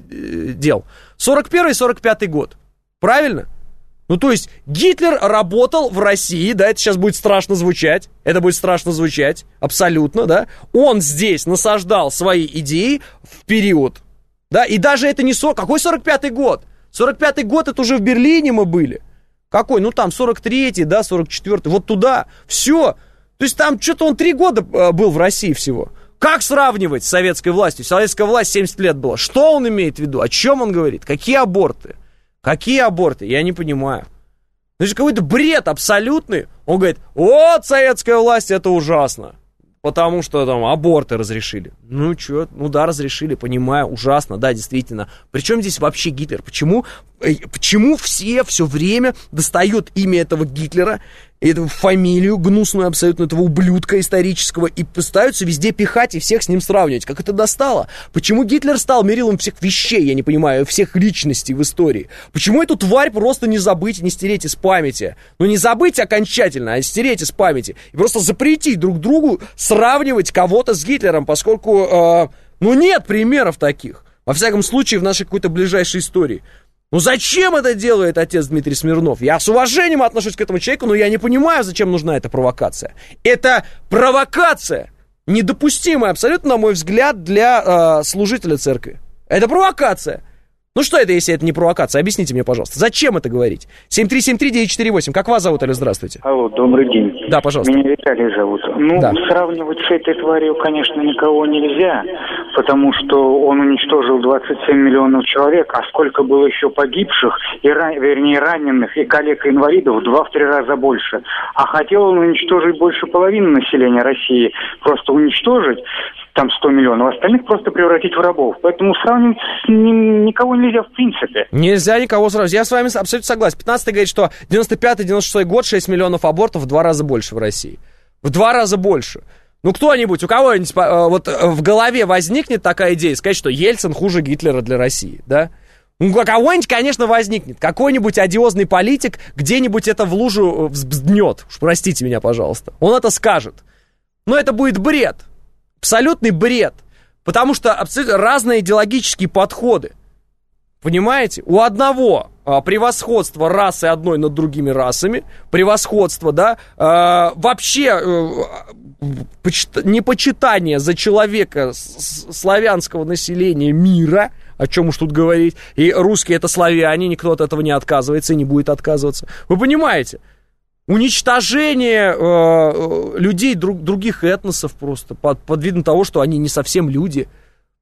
дел. сорок первый сорок пятый год. Правильно? Ну, то есть, Гитлер работал в России, да, это сейчас будет страшно звучать. Это будет страшно звучать, абсолютно, да. Он здесь насаждал свои идеи в период, да, и даже это не... сорок Какой сорок пятый год? сорок пятый год, это уже в Берлине мы были. Какой? Ну, там сорок третий, да, сорок четвёртый, вот туда. Все. То есть там что-то он три года был в России всего. Как сравнивать с советской властью? Советская власть семьдесят лет была. Что он имеет в виду? О чем он говорит? Какие аборты? Какие аборты? Я не понимаю. Это же какой-то бред абсолютный. Он говорит, вот советская власть, это ужасно. Потому что там аборты разрешили. Ну, что, ну да, разрешили, понимаю, ужасно, да, действительно. Причем здесь вообще Гитлер? Почему, почему все все время достают имя этого Гитлера, эту фамилию гнусную абсолютно, этого ублюдка исторического, и пытаются везде пихать и всех с ним сравнивать? Как это достало? Почему Гитлер стал мерилом всех вещей, я не понимаю, всех личностей в истории? Почему эту тварь просто не забыть, не стереть из памяти? Ну, не забыть окончательно, а стереть из памяти. И просто запретить друг другу сравнивать кого-то с Гитлером, поскольку, э, ну, нет примеров таких. Во всяком случае, в нашей какой-то ближайшей истории. Ну зачем это делает отец Дмитрий Смирнов? Я с уважением отношусь к этому человеку, но я не понимаю, зачем нужна эта провокация. Это провокация, недопустимая абсолютно, на мой взгляд, для э, служителя церкви. Это провокация. Ну что это, если это не провокация? Объясните мне, пожалуйста, зачем это говорить? семь три семь три девять четыре восемь. Как вас зовут, Алло, здравствуйте. Алло, добрый день. Да, пожалуйста. Меня Виталий зовут. Ну, да. Сравнивать с этой тварью, конечно, никого нельзя, потому что он уничтожил двадцать семь миллионов человек, а сколько было еще погибших, и ран... вернее, раненых, и коллег, и инвалидов в два-три раза больше. А хотел он уничтожить больше половины населения России, просто уничтожить, там сто миллионов, остальных просто превратить в рабов. Поэтому сравнивать ни, никого нельзя в принципе. Нельзя никого сравнивать. Я с вами абсолютно согласен. пятнадцатый говорит, что девяносто пятый девяносто шестой год шесть миллионов абортов, в два раза больше в России. В два раза больше. Ну, кто-нибудь, у кого-нибудь вот в голове возникнет такая идея, сказать, что Ельцин хуже Гитлера для России, да? Ну, у кого-нибудь, конечно, возникнет. Какой-нибудь одиозный политик где-нибудь это в лужу взбднет. Уж простите меня, пожалуйста. Он это скажет. Но это будет бред. Абсолютный бред. Потому что абсолютно разные идеологические подходы. Понимаете? У одного а, превосходство расы одной над другими расами. Превосходство, да. А, вообще а, почит, непочитание за человека с, славянского населения мира. О чем уж тут говорить. И русские это славяне. Никто от этого не отказывается и не будет отказываться. Вы понимаете? Уничтожение э, людей друг, других этносов просто под, под видом того, что они не совсем люди.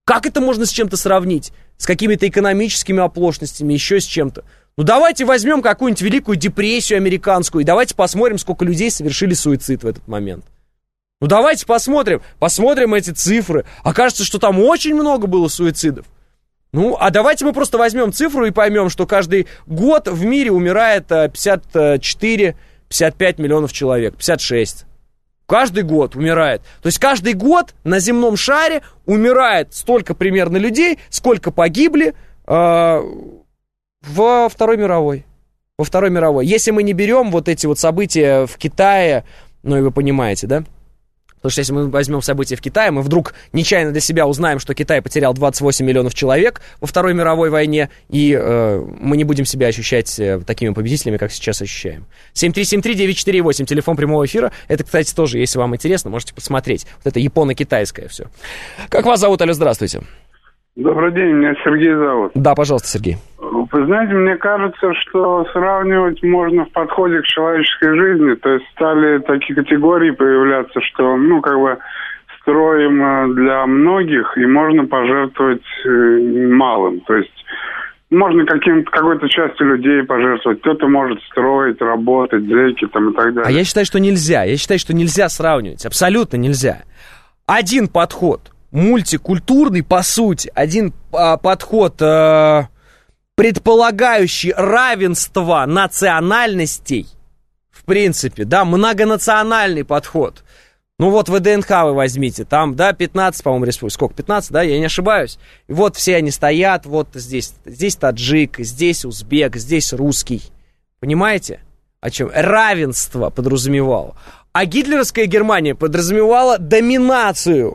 Как это можно с чем-то сравнить? С какими-то экономическими оплошностями, еще с чем-то. Ну, давайте возьмем какую-нибудь Великую депрессию американскую, и давайте посмотрим, сколько людей совершили суицид в этот момент. Ну, давайте посмотрим, посмотрим эти цифры. Окажется, что там очень много было суицидов. Ну, а давайте мы просто возьмем цифру и поймем, что каждый год в мире умирает пятьдесят четыре - пятьдесят пять миллионов человек, пятьдесят шесть. Каждый год умирает. То есть каждый год на земном шаре умирает столько примерно людей, сколько погибли э, во Второй мировой. Во Второй мировой. Если мы не берем вот эти вот события в Китае, ну и вы понимаете, да? Потому что если мы возьмем события в Китае, мы вдруг нечаянно для себя узнаем, что Китай потерял двадцать восемь миллионов человек во Второй мировой войне, и э, мы не будем себя ощущать э, такими победителями, как сейчас ощущаем. семь три семь три девять четыре восемь, телефон прямого эфира. Это, кстати, тоже, если вам интересно, можете посмотреть. Вот это японо-китайское все. Как вас зовут, алло, здравствуйте. Добрый день, меня Сергей зовут. Да, пожалуйста, Сергей. Вы знаете, мне кажется, что сравнивать можно в подходе к человеческой жизни. То есть стали такие категории появляться, что, ну, как бы строим для многих, и можно пожертвовать малым. То есть можно каким-то, какой-то частью людей пожертвовать. Кто-то может строить, работать, зэки там и так далее. А я считаю, что нельзя. Я считаю, что нельзя сравнивать. Абсолютно нельзя. Один подход мультикультурный, по сути, один а, подход, а, предполагающий равенство национальностей, в принципе, да, многонациональный подход. Ну вот вэ дэ эн ха вы возьмите, там, да, пятнадцать, по-моему, республик, сколько, пятнадцать, да, я не ошибаюсь. И вот все они стоят, вот здесь, здесь таджик, здесь узбек, здесь русский. Понимаете, о чем? Равенство подразумевало. А гитлеровская Германия подразумевала доминацию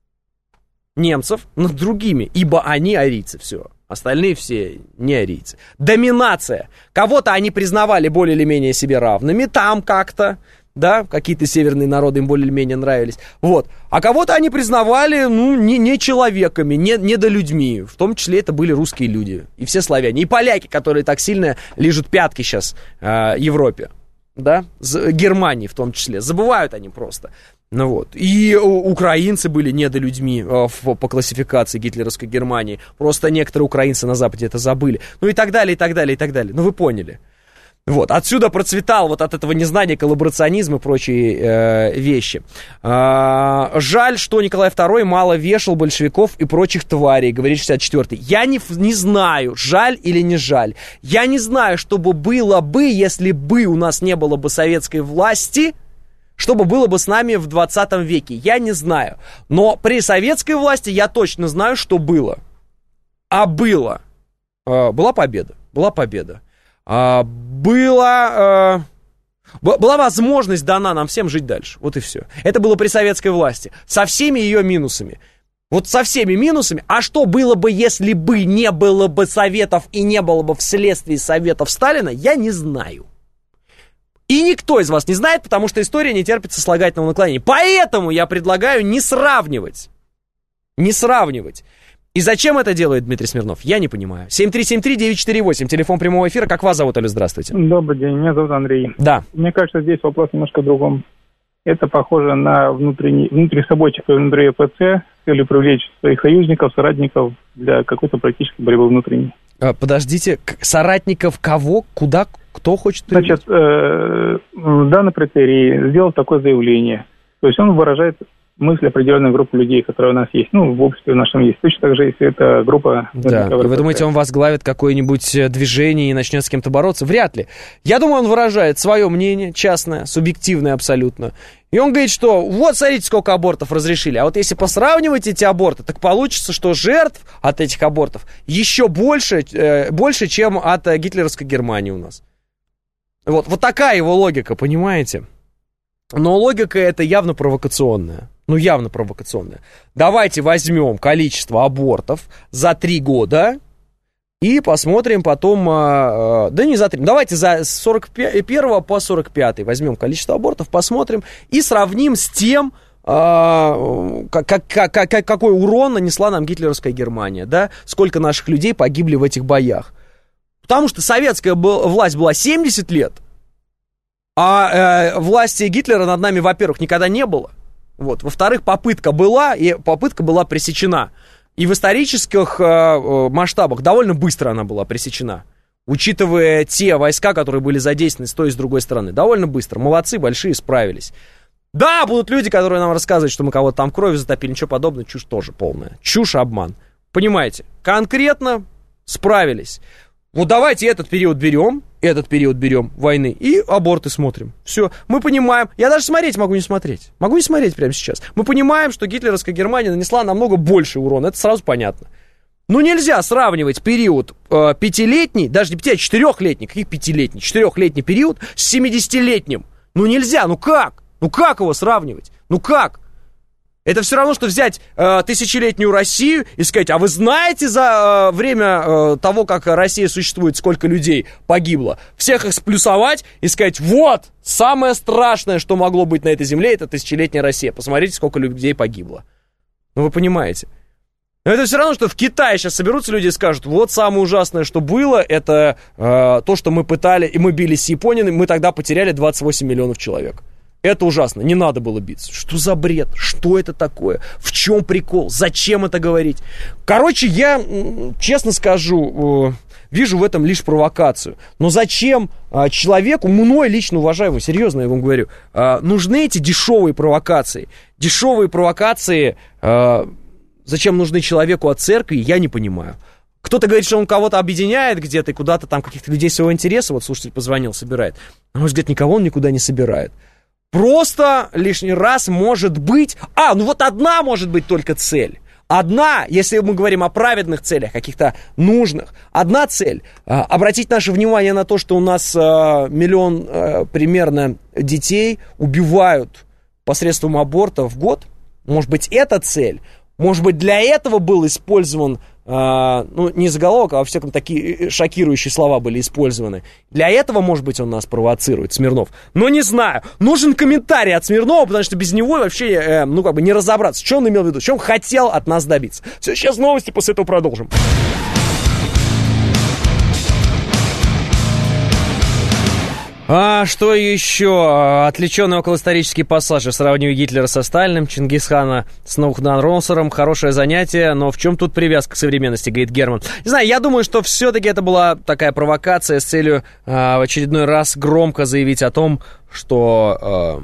немцев над другими, ибо они арийцы, все. Остальные все не арийцы. Доминация. Кого-то они признавали более или менее себе равными, там как-то, да, какие-то северные народы им более или менее нравились. Вот. А кого-то они признавали, ну, не, не человеками, не, не недолюдьми. В том числе это были русские люди. И все славяне. И поляки, которые так сильно лижут пятки сейчас э, Европе. Да, Германии в том числе. Забывают они просто. Ну вот. И украинцы были недолюдьми э, в, по классификации гитлеровской Германии. Просто некоторые украинцы на Западе это забыли. Ну и так далее, и так далее, и так далее. Ну вы поняли. Вот. Отсюда процветал вот от этого незнания коллаборационизм и прочие э, вещи. Э, жаль, что Николай второй мало вешал большевиков и прочих тварей, говорит шестьдесят четвёртый. Я не, не знаю, жаль или не жаль. Я не знаю, что бы было бы, если бы у нас не было бы советской власти, что бы было бы с нами в двадцатом веке. Я не знаю. Но при советской власти я точно знаю, что было. А было. Э, была победа. Была победа. А, была, э, была возможность дана нам всем жить дальше. Вот и все. Это было при советской власти. Со всеми ее минусами. Вот со всеми минусами. А что было бы, если бы не было бы советов и не было бы вследствие советов Сталина, я не знаю. И никто из вас не знает, потому что история не терпит сослагательного наклонения. Поэтому я предлагаю не сравнивать. Не сравнивать. И зачем это делает Дмитрий Смирнов, я не понимаю. семь три семь три девять четыре восемь, телефон прямого эфира. Как вас зовут, алло, здравствуйте. Добрый день, меня зовут Андрей. Да. Мне кажется, здесь вопрос немножко в другом. Это похоже на внутренний, внутрисобойчик и внутри эф цэ с целью привлечь своих союзников, соратников для какой-то практической борьбы внутренней. А, подождите, соратников кого? Куда? Кто хочет привлечь? Значит, э, данный претарий сделал такое заявление. То есть он выражает мысли определенной группы людей, которые у нас есть. Ну, в обществе в нашем есть. Точно так же, если это группа... Да, и вы думаете, он возглавит какое-нибудь движение и начнет с кем-то бороться? Вряд ли. Я думаю, он выражает свое мнение, частное, субъективное абсолютно. И он говорит, что вот, смотрите, сколько абортов разрешили. А вот если посравнивать эти аборты, так получится, что жертв от этих абортов еще больше, э, больше чем от э, гитлеровской Германии у нас. Вот, вот такая его логика, понимаете? Но логика эта явно провокационная. Ну, явно провокационная. Давайте возьмем количество абортов за три года и посмотрим потом... Э, да не за три, давайте за сорок первого по сорок пятый возьмем количество абортов, посмотрим и сравним с тем, э, как, как, как, какой урон нанесла нам гитлеровская Германия, да? Сколько наших людей погибли в этих боях. Потому что советская власть была семьдесят лет, а э, власти Гитлера над нами, во-первых, никогда не было. Вот. Во-вторых, попытка была, и попытка была пресечена. И в исторических э, масштабах довольно быстро она была пресечена. Учитывая те войска, которые были задействованы с той и с другой стороны. Довольно быстро. Молодцы, большие, справились. Да, будут люди, которые нам рассказывают, что мы кого-то там кровью затопили. Ничего подобного, чушь тоже полная. Чушь, обман. Понимаете, конкретно справились. Вот давайте этот период берем, этот период берем войны и аборты смотрим. Все, мы понимаем, я даже смотреть могу не смотреть, могу не смотреть прямо сейчас. Мы понимаем, что гитлеровская Германия нанесла намного больше урона, это сразу понятно. Ну нельзя сравнивать период э, пятилетний, даже не пяти, а четырехлетний, каких пятилетний, четырехлетний период с семидесятилетним. Ну нельзя, ну как? Ну как его сравнивать? Ну как? Это все равно, что взять э, тысячелетнюю Россию и сказать, а вы знаете за э, время э, того, как Россия существует, сколько людей погибло? Всех их сплюсовать и сказать, вот, самое страшное, что могло быть на этой земле, это тысячелетняя Россия. Посмотрите, сколько людей погибло. Ну вы понимаете. Но это все равно, что в Китае сейчас соберутся люди и скажут, вот самое ужасное, что было, это э, то, что мы пытали, и мы бились с Японией, мы тогда потеряли двадцать восемь миллионов человек. Это ужасно, не надо было биться. Что за бред? Что это такое? В чем прикол? Зачем это говорить? Короче, я, честно скажу, вижу в этом лишь провокацию. Но зачем человеку, мной лично уважаемый, серьезно я вам говорю, нужны эти дешевые провокации? Дешевые провокации, зачем нужны человеку от церкви, я не понимаю. Кто-то говорит, что он кого-то объединяет где-то и куда-то там каких-то людей своего интереса, вот слушатель позвонил, собирает. На мой взгляд, никого он никуда не собирает. Просто лишний раз может быть... А, ну вот одна может быть только цель. Одна, если мы говорим о праведных целях, каких-то нужных. Одна цель. Обратить наше внимание на то, что у нас миллион примерно детей убивают посредством аборта в год. Может быть, это цель. Может быть, для этого был использован... Uh, ну, не заголовок, а во всяком такие шокирующие слова были использованы. Для этого, может быть, он нас провоцирует, Смирнов. Но не знаю. Нужен комментарий от Смирнова, потому что без него вообще, э, ну, как бы не разобраться, что он имел в виду, что он хотел от нас добиться. Все, сейчас новости, после этого продолжим. А что еще? Отвлеченный околоисторический пассаж. Я сравниваю Гитлера со Сталиным, Чингисхана с Навуходоносором. Хорошее занятие, но в чем тут привязка к современности, говорит Герман. Не знаю, я думаю, что все-таки это была такая провокация с целью а, в очередной раз громко заявить о том, что а,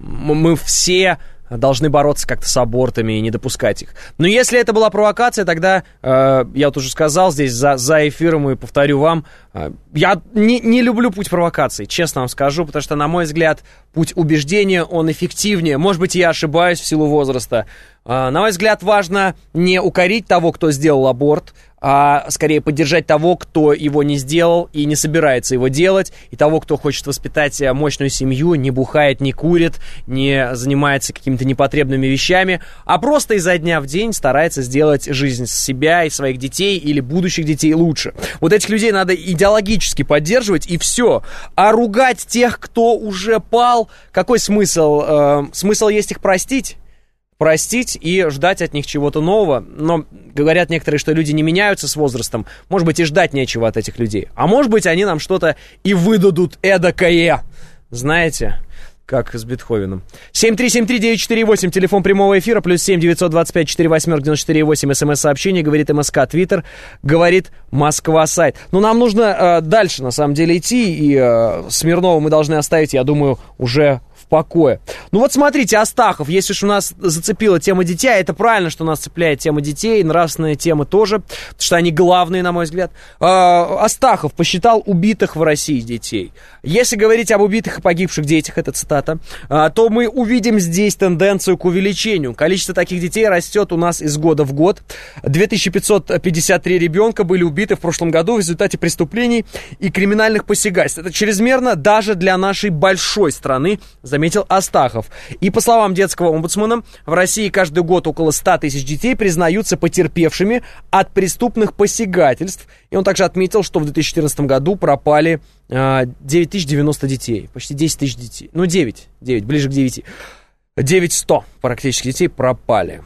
мы все... должны бороться как-то с абортами и не допускать их. Но если это была провокация, тогда, э, я вот уже сказал здесь за, за эфиром и повторю вам, э, я не, не люблю путь провокаций, честно вам скажу, потому что, на мой взгляд, путь убеждения, он эффективнее. Может быть, я ошибаюсь в силу возраста. Э, на мой взгляд, важно не укорить того, кто сделал аборт, а скорее поддержать того, кто его не сделал и не собирается его делать, и того, кто хочет воспитать мощную семью, не бухает, не курит, не занимается какими-то непотребными вещами, а просто изо дня в день старается сделать жизнь себя и своих детей или будущих детей лучше. Вот этих людей надо идеологически поддерживать, и все. А ругать тех, кто уже пал, какой смысл? Э, смысл есть их простить? Простить и ждать от них чего-то нового. Но говорят некоторые, что люди не меняются с возрастом. Может быть, и ждать нечего от этих людей. А может быть, они нам что-то и выдадут эдакое. Знаете, как с Бетховеном. семь три семь три девять четыре восемь, телефон прямого эфира, плюс семь девятьсот двадцать пять четыре восемь девяносто четыре восемь, смс-сообщение, говорит МСК, Твиттер, говорит Москва, сайт. Но нам нужно э, дальше, на самом деле, идти, и э, Смирнова мы должны оставить, я думаю, уже в покое. Ну вот смотрите, Астахов, если уж у нас зацепила тема детей, это правильно, что нас цепляет тема детей, нравственная тема тоже, потому что они главные, на мой взгляд. Э, Астахов посчитал убитых в России детей. Если говорить об убитых и погибших детях, это цитата, э, то мы увидим здесь тенденцию к увеличению. Количество таких детей растет у нас из года в год. две тысячи пятьсот пятьдесят три ребенка были убиты в прошлом году в результате преступлений и криминальных посягательств. Это чрезмерно даже для нашей большой страны, заметил Астахов. И по словам детского омбудсмена, в России каждый год около ста тысяч детей признаются потерпевшими от преступных посягательств. И он также отметил, что в две тысячи четырнадцатом году пропали э, девять тысяч девяносто детей. Почти десять тысяч детей. Ну, девять. девять, ближе к девяти. девять сто практически детей пропали.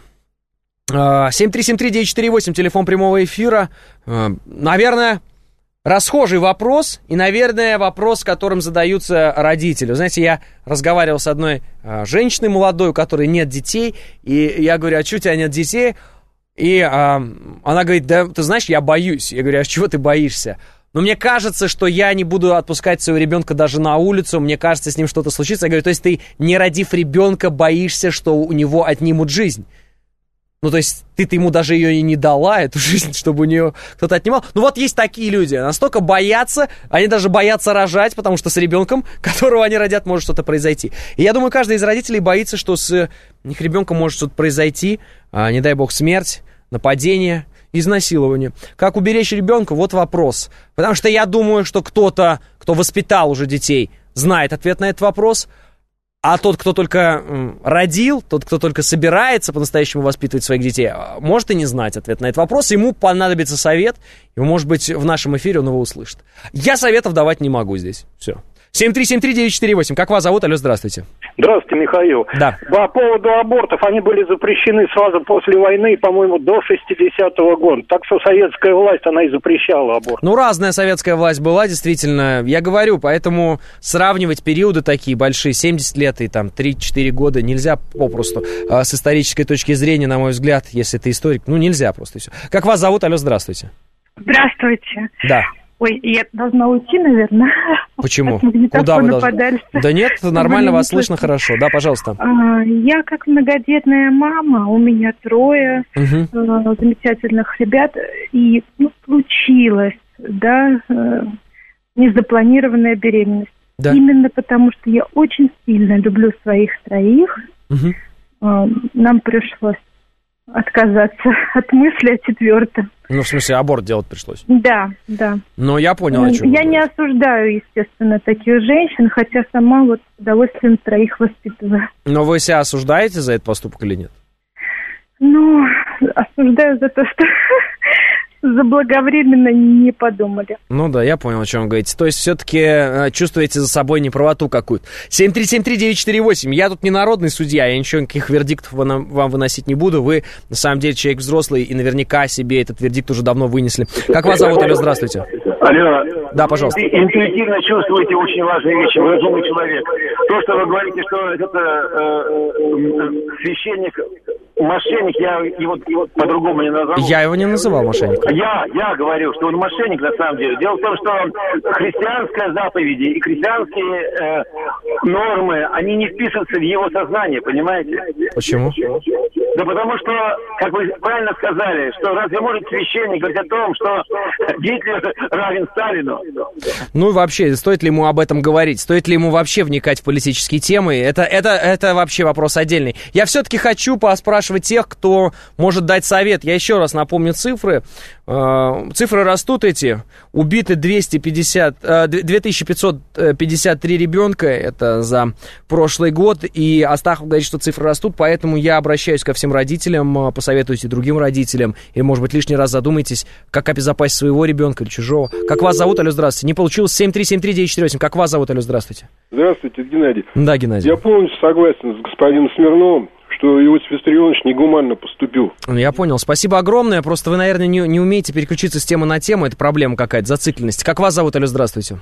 семь три семь три девять четыре восемь, телефон прямого эфира. Э, наверное... Расхожий вопрос, и, наверное, вопрос, которым задаются родители. Вы знаете, я разговаривал с одной а, женщиной молодой, у которой нет детей, и я говорю, а что у тебя нет детей? И а, она говорит, да, ты знаешь, я боюсь. Я говорю, а чего ты боишься? Но мне кажется, что я не буду отпускать своего ребенка даже на улицу, мне кажется, с ним что-то случится. Я говорю, то есть ты, не родив ребенка, боишься, что у него отнимут жизнь? Ну, то есть ты-то ему даже ее и не дала, эту жизнь, чтобы у нее кто-то отнимал. Ну, вот есть такие люди, настолько боятся, они даже боятся рожать, потому что с ребенком, которого они родят, может что-то произойти. И я думаю, каждый из родителей боится, что с их ребенком может что-то произойти, а, не дай бог, смерть, нападение, изнасилование. Как уберечь ребенка? Вот вопрос. Потому что я думаю, что кто-то, кто воспитал уже детей, знает ответ на этот вопрос. А тот, кто только родил, тот, кто только собирается по-настоящему воспитывать своих детей, может и не знать ответ на этот вопрос. Ему понадобится совет, и, может быть, в нашем эфире он его услышит. Я советов давать не могу здесь. Все. семь три семь три девять четыре восемь. Как вас зовут? Алло, здравствуйте. Здравствуйте, Михаил. Да. По поводу абортов, они были запрещены сразу после войны, по-моему, до шестидесятого года. Так что советская власть, она и запрещала аборт. Ну, разная советская власть была, действительно. Я говорю, поэтому сравнивать периоды такие большие, семьдесят лет и там три-четыре года, нельзя попросту. А с исторической точки зрения, на мой взгляд, если ты историк, ну, нельзя просто и все. Как вас зовут? Алло, здравствуйте. Здравствуйте. Да. Ой, я должна уйти, наверное. Почему? Куда вы должны? Подальше. Да нет, нормально, вас слышно хорошо. Да, пожалуйста. Я как многодетная мама, у меня трое угу. замечательных ребят, и ну, случилась, да, незапланированная беременность. Да. Именно потому, что я очень сильно люблю своих троих, угу. нам пришлось отказаться от мысли о четвертом. Ну, в смысле, аборт делать пришлось? Да, да. Ну, я понял, о чем Я вы не осуждаю, естественно, таких женщин, хотя сама вот с удовольствием троих воспитываю. Но вы себя осуждаете за этот поступок или нет? Ну, осуждаю за то, что заблаговременно не подумали. Ну да, я понял, о чем вы говорите. То есть все-таки э, чувствуете за собой неправоту какую-то. семь три семь три девять четыре восемь. Я тут не народный судья, я ничего, никаких вердиктов вам, вам выносить не буду. Вы, на самом деле, человек взрослый и наверняка себе этот вердикт уже давно вынесли. Как вас зовут? Алло, здравствуйте. Алло. Да, пожалуйста. Вы интуитивно чувствуете очень важные вещи, вы разумный человек. То, что вы говорите, что это э, э, священник, мошенник, я его, его по-другому не назову. Я его не называл мошенником. Я, я говорю, что он мошенник на самом деле. Дело в том, что христианские заповеди и христианские э, нормы, они не вписываются в его сознание, понимаете? Почему? Да потому что, как вы правильно сказали, что разве может священник говорить о том, что Гитлер равен Сталину? Ну и вообще, стоит ли ему об этом говорить? Стоит ли ему вообще вникать в политические темы? Это, это, это вообще вопрос отдельный. Я все-таки хочу поспрашивать тех, кто может дать совет. Я еще раз напомню цифры. Цифры растут эти. Убиты двести пятьдесят, две тысячи пятьсот пятьдесят три ребенка. Это за прошлый год. И Астахов говорит, что цифры растут. Поэтому я обращаюсь ко всем родителям. Посоветуйте другим родителям. Или, может быть, лишний раз задумайтесь, как обезопасить своего ребенка или чужого. Как вас зовут? Алло, здравствуйте. Не получилось. семь три семь три девять четыре восемь. Как вас зовут? Алло, здравствуйте. Здравствуйте, это Геннадий. Да, Геннадий. Я полностью согласен с господином Смирновым, что Иосиф Виссарионович негуманно поступил. Я понял. Спасибо огромное. Просто вы, наверное, не, не умеете переключиться с темы на тему. Это проблема какая-то, зацикленность. Как вас зовут? Алло, здравствуйте.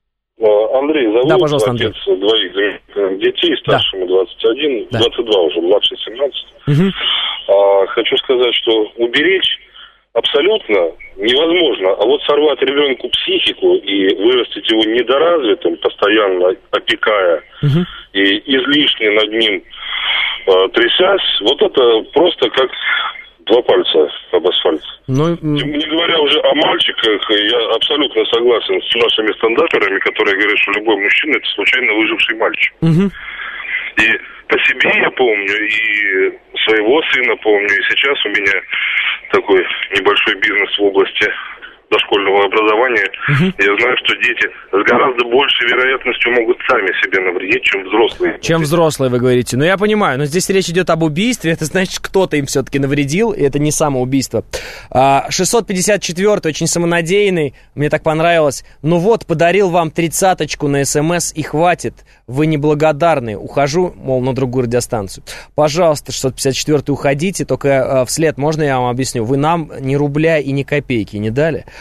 Андрей зовут. Да, пожалуйста, Андрей. Отец двоих детей, старшему да. двадцать один, да. двадцать два уже, младший семнадцать. Угу. А, хочу сказать, что уберечь абсолютно невозможно. А вот сорвать ребенку психику и вырастить его недоразвитым, постоянно опекая угу. и излишне над ним э, трясясь, вот это просто как два пальца об асфальт. Ну, не говоря уже о мальчиках, я абсолютно согласен с нашими стендаперами, которые говорят, что любой мужчина — это случайно выживший мальчик. Угу. И по себе я помню, и своего сына помню, и сейчас у меня такой небольшой бизнес в области дошкольного образования. Угу. Я знаю, что дети с гораздо большей вероятностью могут сами себе навредить, чем взрослые. Чем взрослые, вы говорите. Ну, я понимаю, но здесь речь идет об убийстве. Это значит, кто-то им все-таки навредил, и это не самоубийство. шестьсот пятьдесят четвёртый, очень самонадеянный, мне так понравилось. Ну вот, подарил вам тридцаточку на СМС, и хватит. Вы неблагодарны. Ухожу, мол, на другую радиостанцию. Пожалуйста, шестьсот пятьдесят четвёртый, уходите, только вслед, можно я вам объясню? Вы нам ни рубля и ни копейки не дали.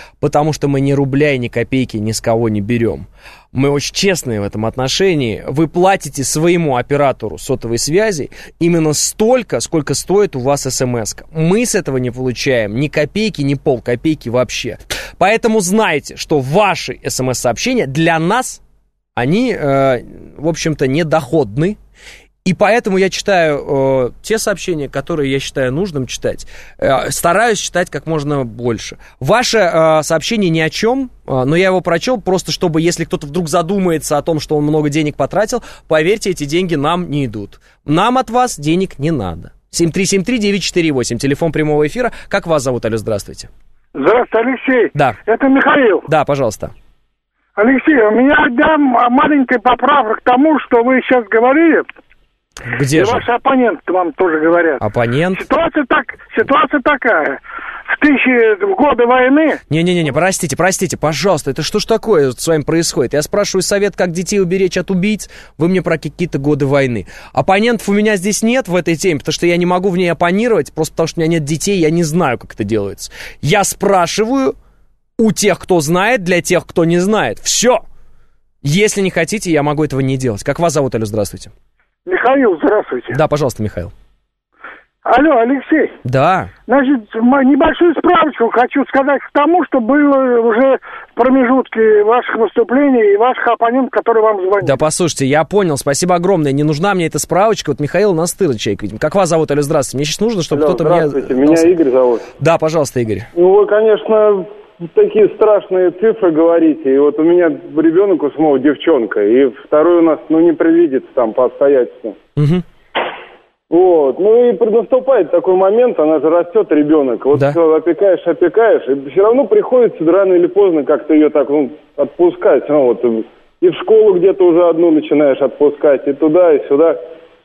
потому что мы ни рубля и ни копейки ни с кого не берем. Мы очень честные в этом отношении. Вы платите своему оператору сотовой связи именно столько, сколько стоит у вас смс-ка. Мы с этого не получаем ни копейки, ни полкопейки вообще. Поэтому знайте, что ваши смс-сообщения для нас, они, э, в общем-то, недоходны. И поэтому я читаю э, те сообщения, которые я считаю нужным читать. Э, стараюсь читать как можно больше. Ваше э, сообщение ни о чем, э, но я его прочел просто, чтобы, если кто-то вдруг задумается о том, что он много денег потратил, поверьте, эти деньги нам не идут. Нам от вас денег не надо. семь три семь три девять четыре восемь, телефон прямого эфира. Как вас зовут, алло, здравствуйте. Здравствуйте, Алексей. Да. Это Михаил. Да, пожалуйста. Алексей, у меня дам маленькая поправка к тому, что вы сейчас говорили. Где и же? ваши оппоненты вам тоже говорят. Оппонент? Ситуация, так, ситуация такая. В тысячи в годы войны... Не-не-не, простите, простите, пожалуйста, это что ж такое с вами происходит? Я спрашиваю совет, как детей уберечь от убийц, вы мне про какие-то годы войны. Оппонентов у меня здесь нет в этой теме, потому что я не могу в ней оппонировать, просто потому что у меня нет детей, я не знаю, как это делается. Я спрашиваю у тех, кто знает, для тех, кто не знает. Все. Если не хотите, я могу этого не делать. Как вас зовут, алло, здравствуйте? Михаил, здравствуйте. Да, пожалуйста, Михаил. Алло, Алексей. Да. Значит, небольшую справочку хочу сказать к тому, что было уже промежутки ваших выступлений и ваших оппонентов, которые вам звонили. Да, послушайте, я понял, спасибо огромное. Не нужна мне эта справочка. Вот Михаил Настырный человек, видимо. Как вас зовут, алло, здравствуйте? Мне сейчас нужно, чтобы Алло, кто-то меня... Здравствуйте, меня Игорь зовут. Да, пожалуйста, Игорь. Ну, вы, конечно, такие страшные цифры говорите. И вот у меня ребенок у самого девчонка, и второй у нас, ну, не предвидится там по обстоятельствам. Угу. Вот, ну и наступает такой момент, она же растет, ребенок, вот да. Все опекаешь, опекаешь, и все равно приходится рано или поздно как-то ее так, ну, отпускать, ну, вот, и в школу где-то уже одну начинаешь отпускать, и туда, и сюда.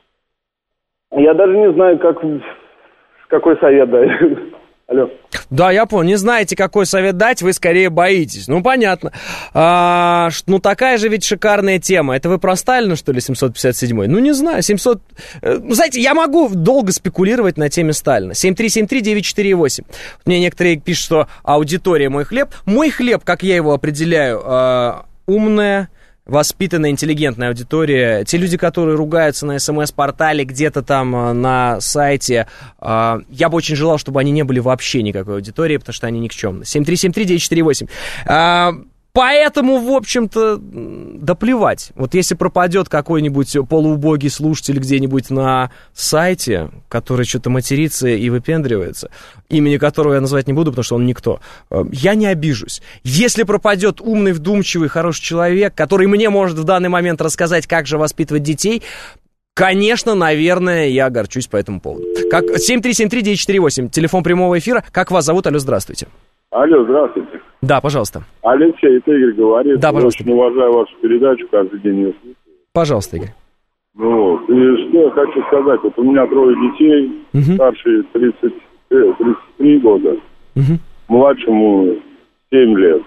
Я даже не знаю, как, какой совет дать. Алло. Да, я понял. Не знаете, какой совет дать, вы скорее боитесь. Ну, понятно. А, ну, такая же ведь шикарная тема. Это вы про Сталина, что ли, семьсот пятьдесят седьмой? Ну, не знаю, семьсот... Ну, знаете, я могу долго спекулировать на теме Сталина. семь три семь три девять четыре восемь. Мне некоторые пишут, что аудитория мой хлеб. Мой хлеб, как я его определяю, умная, воспитанная, интеллигентная аудитория. Те люди, которые ругаются на СМС-портале, где-то там на сайте, я бы очень желал, чтобы они не были вообще никакой аудитории, потому что они никчемны. семь три семь три девять четыре восемь. Поэтому, в общем-то, да плевать. Вот если пропадет какой-нибудь полуубогий слушатель где-нибудь на сайте, который что-то матерится и выпендривается, имени которого я называть не буду, потому что он никто, я не обижусь. Если пропадет умный, вдумчивый, хороший человек, который мне может в данный момент рассказать, как же воспитывать детей, конечно, наверное, я огорчусь по этому поводу. Как... семь три семь три девять четыре восемь, телефон прямого эфира. Как вас зовут? Алло, здравствуйте. Алло, здравствуйте. Да, пожалуйста. Алексей, это Игорь говорит. Да, пожалуйста. Очень уважаю вашу передачу, каждый день ее слушаю. Пожалуйста, Игорь. Ну, вот. И что я хочу сказать. Вот у меня трое детей, угу. Старший тридцать, тридцать три года, угу. Младшему семь лет.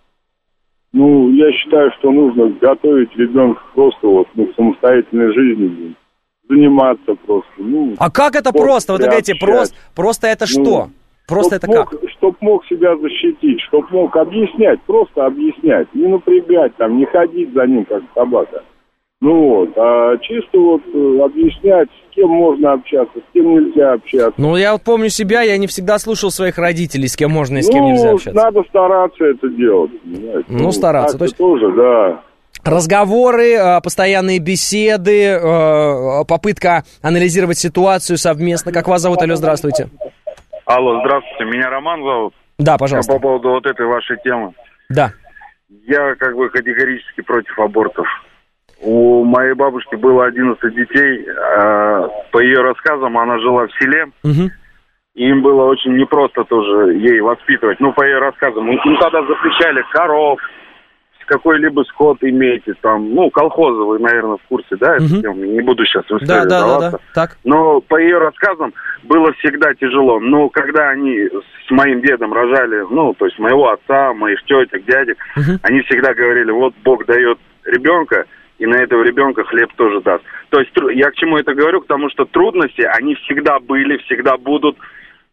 Ну, я считаю, что нужно готовить ребенка просто вот, ну, к самостоятельной жизни, заниматься просто. Ну, а как это просто? Вы говорите, просто, просто это что? Ну, Просто это мог, как? Чтоб мог себя защитить, чтоб мог объяснять, просто объяснять, не напрягать, там, не ходить за ним, как собака. Ну вот, а чисто вот объяснять, с кем можно общаться, с кем нельзя общаться. Ну, я вот помню себя, я не всегда слушал своих родителей, с кем можно и с кем ну, нельзя общаться. Надо стараться это делать, понимаете? Ну, стараться. То есть тоже, да. Разговоры, постоянные беседы, попытка анализировать ситуацию совместно. Как вас зовут? Алло, здравствуйте. Алло, здравствуйте, меня Роман зовут. Да, пожалуйста. По поводу вот этой вашей темы. Да. Я как бы категорически против абортов. У моей бабушки было одиннадцать детей. По ее рассказам, она жила в селе. Угу. Им было очень непросто тоже ей воспитывать. Ну, по ее рассказам, им тогда запрещали коров, какой-либо скот имеете, там, ну, колхозы, вы, наверное, в курсе, да, угу. это, не буду сейчас в историю да, да, даваться. Да, да, так. Но по ее рассказам было всегда тяжело. Но когда они с моим дедом рожали, ну, то есть моего отца, моих тетек, дядек, угу. они всегда говорили, вот Бог дает ребенка, и на этого ребенка хлеб тоже даст. То есть я к чему это говорю? К тому, что трудности, они всегда были, всегда будут.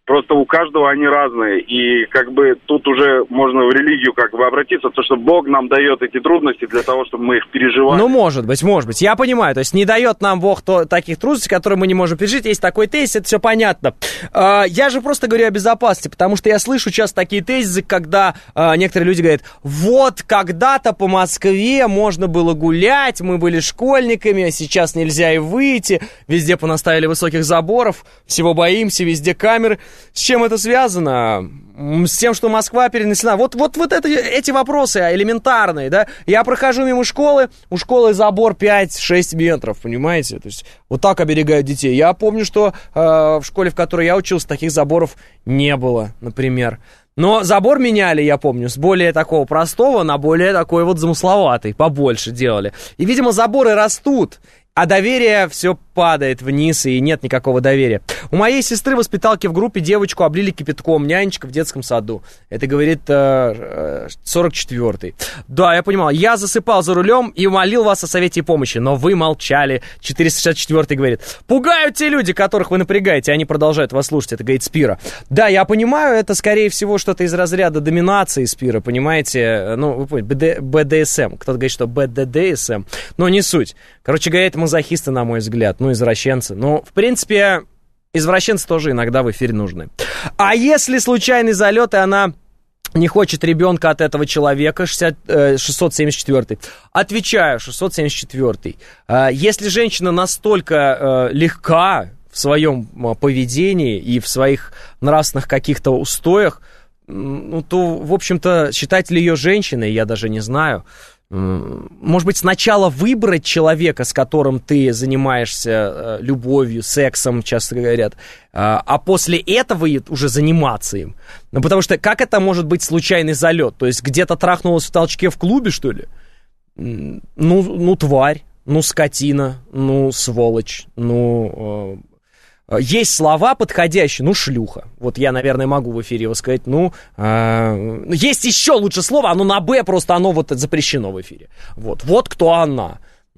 Просто у каждого они разные, и как бы тут уже можно в религию как бы обратиться, то, что Бог нам дает эти трудности для того, чтобы мы их переживали. Ну, может быть, может быть, я понимаю, то есть не дает нам Бог то, таких трудностей, которые мы не можем пережить, есть такой тезис, это все понятно. А, я же просто говорю о безопасности, потому что я слышу часто такие тезисы, когда а, некоторые люди говорят, вот когда-то по Москве можно было гулять, мы были школьниками, а сейчас нельзя и выйти, везде понаставили высоких заборов, всего боимся, везде камеры. С чем это связано? С тем, что Москва перенесена. Вот, вот, вот это, эти вопросы элементарные, да? Я прохожу мимо школы, у школы забор пять-шесть метров, понимаете? То есть вот так оберегают детей. Я помню, что э, в школе, в которой я учился, таких заборов не было, например. Но забор меняли, я помню, с более такого простого на более такой вот замысловатый, побольше делали. И, видимо, заборы растут. А доверие все падает вниз, и нет никакого доверия. У моей сестры воспиталки в группе девочку облили кипятком, нянечка в детском саду. Это говорит э, сорок четвёртый. Да, я понимал. Я засыпал за рулем и молил вас о совете и помощи, но вы молчали. четыреста шестьдесят четвёртый говорит. Пугают те люди, которых вы напрягаете, они продолжают вас слушать. Это говорит Спира. Да, я понимаю, это скорее всего что-то из разряда доминации Спира, понимаете? Ну, вы понимаете, бэ дэ эс эм. Кто-то говорит, что бэ дэ дэ эс эм. Но не суть. Короче говоря, это мазохисты, на мой взгляд. Ну, извращенцы. Ну, в принципе, извращенцы тоже иногда в эфире нужны. А если случайный залет, и она не хочет ребенка от этого человека, шестьдесят, э, шестьсот семьдесят четвёртый. Отвечаю, шестьсот семьдесят четвёртый. Э, если женщина настолько э, легка в своем э, поведении и в своих нравственных каких-то устоях, э, ну, то, в общем-то, считать ли ее женщиной, я даже не знаю. Может быть, сначала выбрать человека, с которым ты занимаешься любовью, сексом, часто говорят, а после этого уже заниматься им. Ну, потому что как это может быть случайный залет? То есть где-то трахнулась в толчке в клубе, что ли? Ну, ну тварь, ну, скотина, ну, сволочь, ну... Есть слова подходящие, ну, шлюха. Вот я, наверное, могу в эфире его сказать. Ну, э, есть еще лучше слово, оно на «Б», просто оно вот запрещено в эфире. Вот, вот кто она.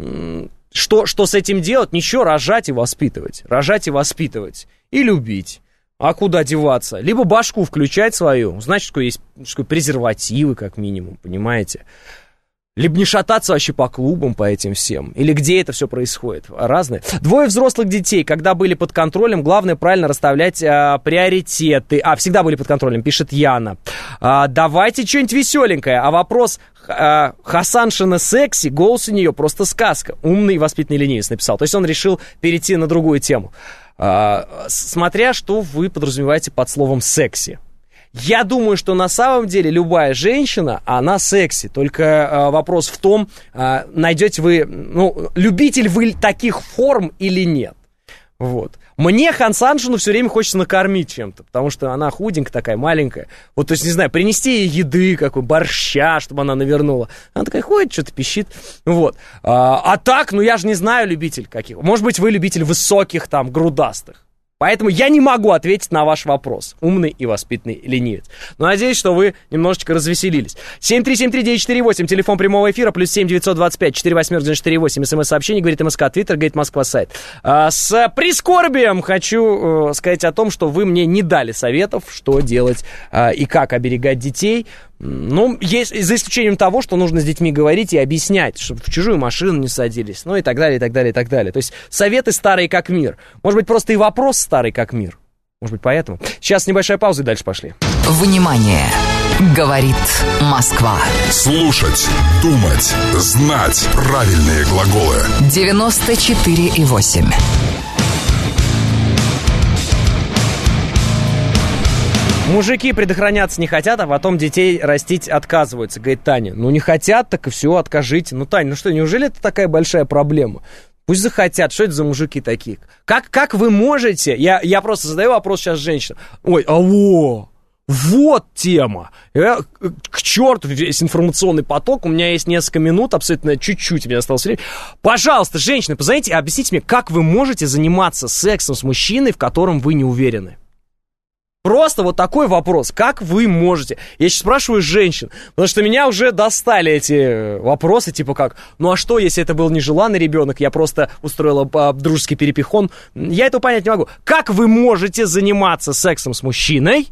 Что, что с этим делать? Ничего, рожать и воспитывать. Рожать и воспитывать. И любить. А куда деваться? Либо башку включать свою. Значит, что есть что презервативы, как минимум, понимаете? Либо не шататься вообще по клубам, по этим всем. Или где это все происходит. Разные. Двое взрослых детей, когда были под контролем, главное правильно расставлять а, приоритеты. А, всегда были под контролем, пишет Яна. А, давайте что-нибудь веселенькое. А вопрос а, Хасаншина секси, голос у нее просто сказка. Умный и воспитанный ленивец написал. То есть он решил перейти на другую тему. А, смотря что вы подразумеваете под словом секси. Я думаю, что на самом деле любая женщина, она секси. Только э, вопрос в том, э, найдете вы, ну, любитель вы таких форм или нет. Вот. Мне Хансаншину все время хочется накормить чем-то, потому что она худенькая такая, маленькая. Вот, то есть, не знаю, принести ей еды, какой борща, чтобы она навернула. Она такая ходит, что-то пищит. Вот. А, а так, ну, я же не знаю любитель каких. Может быть, вы любитель высоких, там, грудастых. Поэтому я не могу ответить на ваш вопрос. Умный и воспитанный ленивец. Но надеюсь, что вы немножечко развеселились. семь три семь три девять четыре восемь, телефон прямого эфира, плюс семь девятьсот двадцать пять четыре восемь девять четыре восемь, смс-сообщение, говорит МСК, Твиттер, говорит Москва, сайт. А, с прискорбием хочу э, сказать о том, что вы мне не дали советов, что делать э, и как оберегать детей. Ну, есть, за исключением того, что нужно с детьми говорить и объяснять, чтобы в чужую машину не садились, ну и так далее, и так далее, и так далее. То есть советы старые как мир. Может быть, просто и вопрос старый как мир. Может быть, поэтому. Сейчас небольшая пауза и дальше пошли. Внимание! Говорит Москва. Слушать, думать, знать правильные глаголы. девяносто четыре и восемь. Мужики предохраняться не хотят, а потом детей растить отказываются, говорит Таня. Ну, не хотят, так и все, откажите. Ну, Таня, ну что, неужели это такая большая проблема? Пусть захотят. Что это за мужики такие? Как, как вы можете... Я, я просто задаю вопрос сейчас женщинам. Ой, алло, вот тема. Я, к черту весь информационный поток. У меня есть несколько минут, абсолютно чуть-чуть у меня осталось время. Пожалуйста, женщины, позвоните и объясните мне, как вы можете заниматься сексом с мужчиной, в котором вы не уверены? Просто вот такой вопрос. Как вы можете? Я сейчас спрашиваю женщин, потому что меня уже достали эти вопросы, типа как, ну а что, если это был нежеланный ребенок, я просто устроила дружеский перепихон? Я этого понять не могу. Как вы можете заниматься сексом с мужчиной,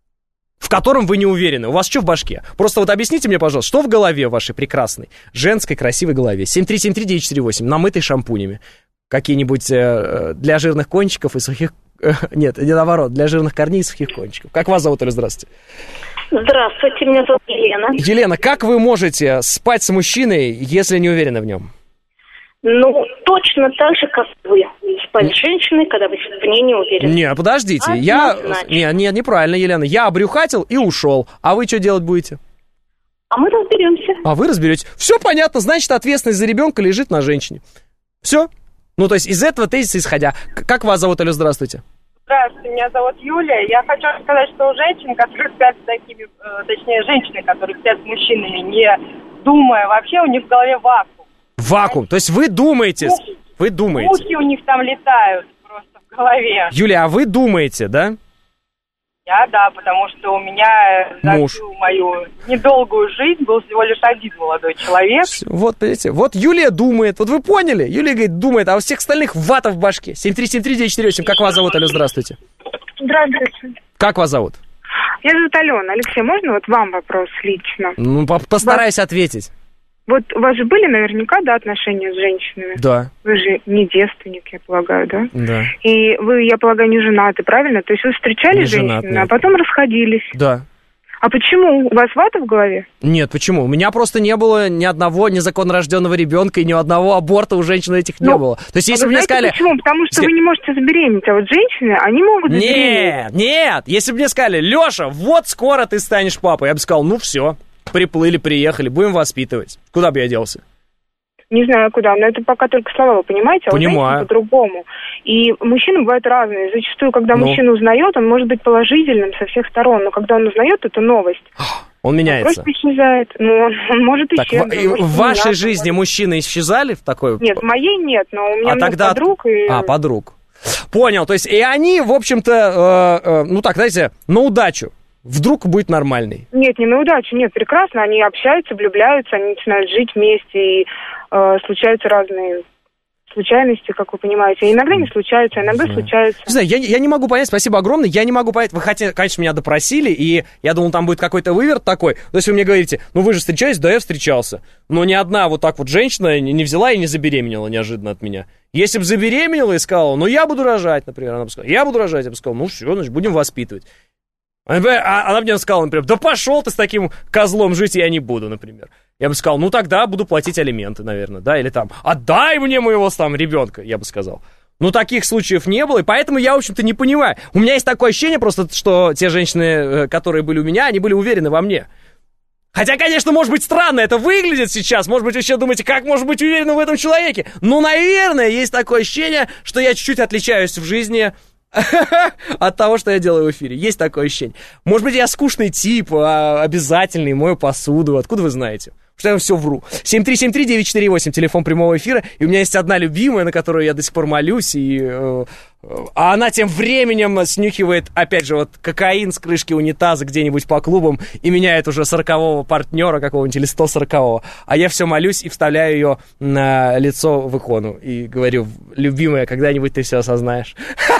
в котором вы не уверены? У вас что в башке? Просто вот объясните мне, пожалуйста, что в голове вашей прекрасной, женской, красивой голове? семь три семь три девять четыре восемь, намытой шампунями. Какие-нибудь э, для жирных кончиков и сухих... Э, нет, не наоборот, для жирных корней и сухих кончиков. Как вас зовут, Оля? Здравствуйте. Здравствуйте, меня зовут Елена. Елена, как вы можете спать с мужчиной, если не уверены в нем? Ну, точно так же, как вы. Спать с женщиной, когда вы в ней не уверены. Не, подождите, я... Нет, нет, неправильно, Елена. Я обрюхатил и ушел. А вы что делать будете? А мы разберемся. А вы разберетесь. Все понятно, значит, ответственность за ребенка лежит на женщине. Все. Ну, то есть из этого тезиса исходя. Как вас зовут, Алло, здравствуйте? Здравствуйте, меня зовут Юлия. Я хочу сказать, что у женщин, которые спят с такими, э, точнее, женщины, которые спят с мужчинами, не думая, вообще у них в голове вакуум. Вакуум. То есть вы думаете, мухи, вы думаете. Мухи у них там летают просто в голове. Юлия, а вы думаете, да? Я, да, потому что у меня за Муж. всю мою недолгую жизнь был всего лишь один молодой человек. Вот, видите, вот Юлия думает, вот вы поняли? Юлия говорит, думает, а у всех остальных вата в башке. семь три семь три девять четыре восемь, как вас зовут, Алло, здравствуйте. Здравствуйте. Как вас зовут? Меня зовут Алена. Алексей, можно вот вам вопрос лично? Ну, постараюсь вас... ответить. Вот у вас же были наверняка, да, отношения с женщинами? Да. Вы же не девственник, я полагаю, да? Да. И вы, я полагаю, не женаты, правильно? То есть вы встречали женщину, а потом расходились? Да. А почему? У вас вата в голове? Нет, почему? У меня просто не было ни одного незаконно рожденного ребенка и ни одного аборта у женщин этих не ну, было. То есть, если а бы мне сказали... Почему? Потому что вы не можете забеременеть, а вот женщины, они могут забеременеть. Нет, нет, если бы мне сказали, Леша, вот скоро ты станешь папой, я бы сказал, ну все, приплыли, приехали, будем воспитывать. Куда бы я делся? Не знаю куда, но это пока только слова, вы понимаете? А Понимаю. По-другому. И мужчины бывают разные. Зачастую, когда ну. мужчина узнает, он может быть положительным со всех сторон, но когда он узнает, это новость. Он меняется. Он просто исчезает. Ну, он, он может так, исчезнуть. В, в вашей жизни мужчины исчезали в такой? Нет, в моей нет, но у меня а много тогда... подруг. И... А, подруг. Понял, то есть и они, в общем-то, э, э, ну так, знаете, на удачу. Вдруг будет нормальный. Нет, не на удачу, нет, прекрасно. Они общаются, влюбляются, они начинают жить вместе, и э, случаются разные случайности, как вы понимаете. А иногда не случаются, а иногда не случаются. Не знаю, я, я не могу понять, спасибо огромное, я не могу понять. Вы, хотя, конечно, меня допросили, и я думал, там будет какой-то выверт такой. То есть вы мне говорите, ну вы же встречались, да, я встречался. Но ни одна вот так вот женщина не взяла и не забеременела неожиданно от меня. Если бы забеременела и сказала, ну я буду рожать, например, она бы сказала, я буду рожать, я бы сказал, ну все, значит, будем воспитывать. А она мне сказала, например, да пошел ты с таким козлом жить, я не буду, например. Я бы сказал, ну тогда буду платить алименты, наверное, да, или там, отдай мне моего там ребенка, я бы сказал. Ну, таких случаев не было, и поэтому я, в общем-то, не понимаю. У меня есть такое ощущение просто, что те женщины, которые были у меня, они были уверены во мне. Хотя, конечно, может быть, странно это выглядит сейчас, может быть, вы еще думаете, как может быть уверена в этом человеке. Но, наверное, есть такое ощущение, что я чуть-чуть отличаюсь в жизни... от того, что я делаю в эфире. Есть такое ощущение. Может быть, я скучный тип, а обязательный, мою посуду. Откуда вы знаете? Потому что я все вру. семь три семь три девять четыре восемь, телефон прямого эфира. И у меня есть одна любимая, на которую я до сих пор молюсь. И, э, а она тем временем снюхивает, опять же, вот кокаин с крышки унитаза где-нибудь по клубам и меняет уже сорокового партнера какого-нибудь или сто сорокового. А я все молюсь и вставляю ее на лицо в икону. И говорю, любимая, когда-нибудь ты все осознаешь.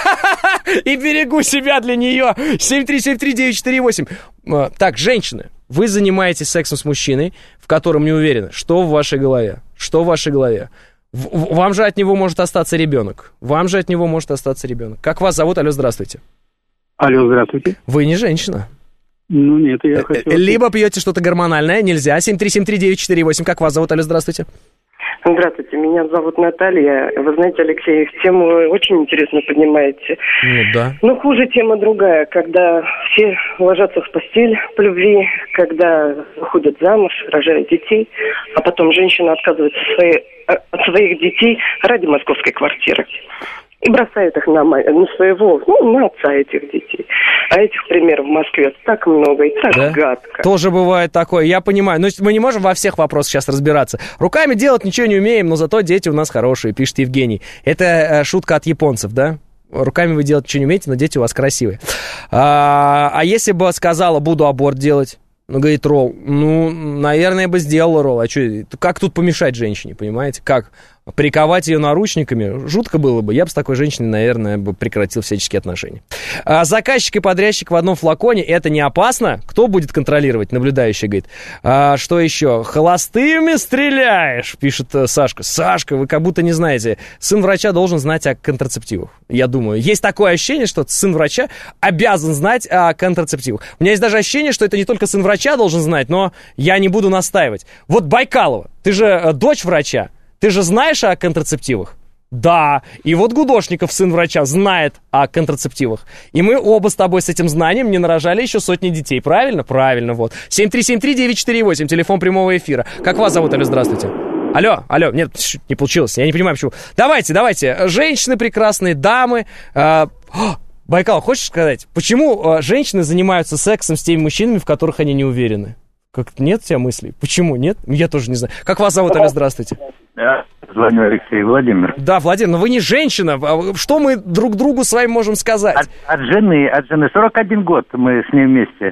И берегу себя для нее. семь три семь три девять четыре восемь. Так, женщины, вы занимаетесь сексом с мужчиной, в котором не уверены, что в вашей голове. Что в вашей голове? В- вам же от него может остаться ребенок. Вам же от него может остаться ребенок. Как вас зовут? Алло, здравствуйте. Алло, здравствуйте. Вы не женщина. Ну, нет, я хочу... Либо пьете что-то гормональное, нельзя. семь три семь три девять четыре восемь. Как вас зовут? Алло, здравствуйте. Здравствуйте, меня зовут Наталья. Вы знаете, Алексей, тему очень интересно поднимаете. Ну, да. Но хуже тема другая, когда все ложатся в постель по любви, когда выходят замуж, рожают детей, а потом женщина отказывается своей, от своих детей ради московской квартиры. И бросают их на, на своего, ну, на отца этих детей. А этих примеров в Москве так много и так да? гадко. Тоже бывает такое, я понимаю. Но мы не можем во всех вопросах сейчас разбираться. Руками делать ничего не умеем, но зато дети у нас хорошие, пишет Евгений. Это э, шутка от японцев, да? Руками вы делать ничего не умеете, но дети у вас красивые. А, а если бы сказала, буду аборт делать? Ну, говорит, Ролл, ну, наверное, бы сделала, Ролл. А что, как тут помешать женщине, понимаете? Как? Приковать ее наручниками? Жутко было бы. Я бы с такой женщиной, наверное, бы прекратил всяческие отношения. А заказчик и подрядчик в одном флаконе, это не опасно? Кто будет контролировать? Наблюдающий говорит. А что еще? Холостыми стреляешь, пишет Сашка. Сашка, вы как будто не знаете. Сын врача должен знать о контрацептивах. Я думаю, есть такое ощущение, что сын врача обязан знать о контрацептивах. У меня есть даже ощущение, что это не только сын врача должен знать, но я не буду настаивать. Вот Байкалова, ты же дочь врача. Ты же знаешь о контрацептивах? Да. И вот Гудошников, сын врача, знает о контрацептивах. И мы оба с тобой с этим знанием не нарожали еще сотни детей. Правильно? Правильно, вот. семь три семь три девять четыре восемь, телефон прямого эфира. Как вас зовут, алло, здравствуйте? Алло, алло, нет, не получилось, я не понимаю, почему. Давайте, давайте, женщины прекрасные, дамы. Э, Байкал, хочешь сказать, почему женщины занимаются сексом с теми мужчинами, в которых они не уверены? Как нет у тебя мыслей? Почему нет? Я тоже не знаю. Как вас зовут, алло, здравствуйте? Я звоню Алексей Владимир. Да, Владимир, но вы не женщина. Что мы друг другу с вами можем сказать? От, от жены, от жены. сорок один год мы с ней вместе.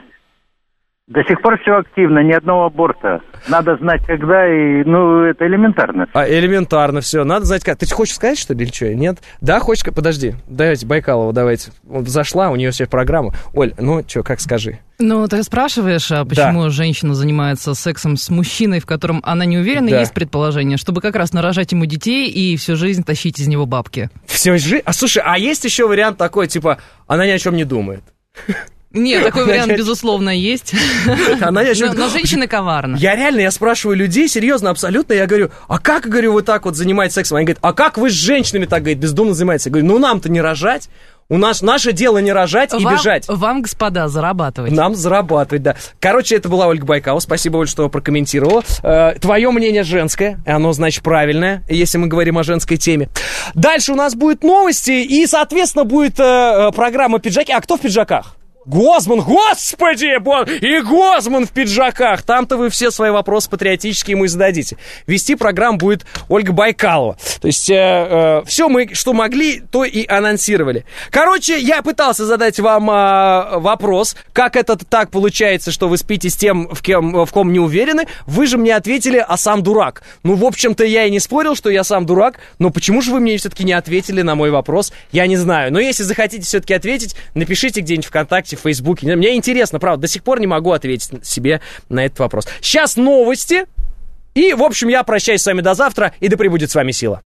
До сих пор все активно, ни одного аборта. Надо знать, когда, и, ну, это элементарно. А, элементарно все. Надо знать, как. Ты хочешь сказать, что ли, или что? Нет? Да, хочешь? Подожди. Давайте, Байкалова, давайте. Вот зашла, у нее все в программу. Оль, ну, что, как скажи? Ну, ты спрашиваешь, а почему да. женщина занимается сексом с мужчиной, в котором она не уверена, да. есть предположение, чтобы как раз нарожать ему детей и всю жизнь тащить из него бабки. Всю жизнь? А слушай, а есть еще вариант такой, типа, она ни о чем не думает? Нет, такой вариант, безусловно, есть. Она, но, чем... но женщины коварны. Я реально, я спрашиваю людей, серьезно, абсолютно, я говорю, а как, говорю, вы так вот занимаетесь сексом? Они говорят, а как вы с женщинами так, говорит, бездумно занимаетесь? Я говорю, ну нам-то не рожать. У нас наше дело не рожать и вам, бежать. Вам, господа, зарабатывать. Нам зарабатывать, да. Короче, это была Ольга Байкалова. Спасибо, Оль, что прокомментировала. Э, твое мнение женское, оно, значит, правильное, если мы говорим о женской теме. Дальше у нас будут новости, и, соответственно, будет э, программа «Пиджаки». А кто в пиджаках? Гозман, господи, и Гозман в пиджаках. Там-то вы все свои вопросы патриотические ему и зададите. Вести программу будет Ольга Байкалова. То есть э, э, все мы, что могли, то и анонсировали. Короче, я пытался задать вам э, вопрос, как это так получается, что вы спите с тем, в, кем, в ком не уверены. Вы же мне ответили, а сам дурак. Ну, в общем-то, я и не спорил, что я сам дурак, но почему же вы мне все-таки не ответили на мой вопрос, я не знаю. Но если захотите все-таки ответить, напишите где-нибудь ВКонтакте, в Фейсбуке. Мне интересно, правда, до сих пор не могу ответить себе на этот вопрос. Сейчас новости. И, в общем, я прощаюсь с вами до завтра, и да пребудет с вами сила.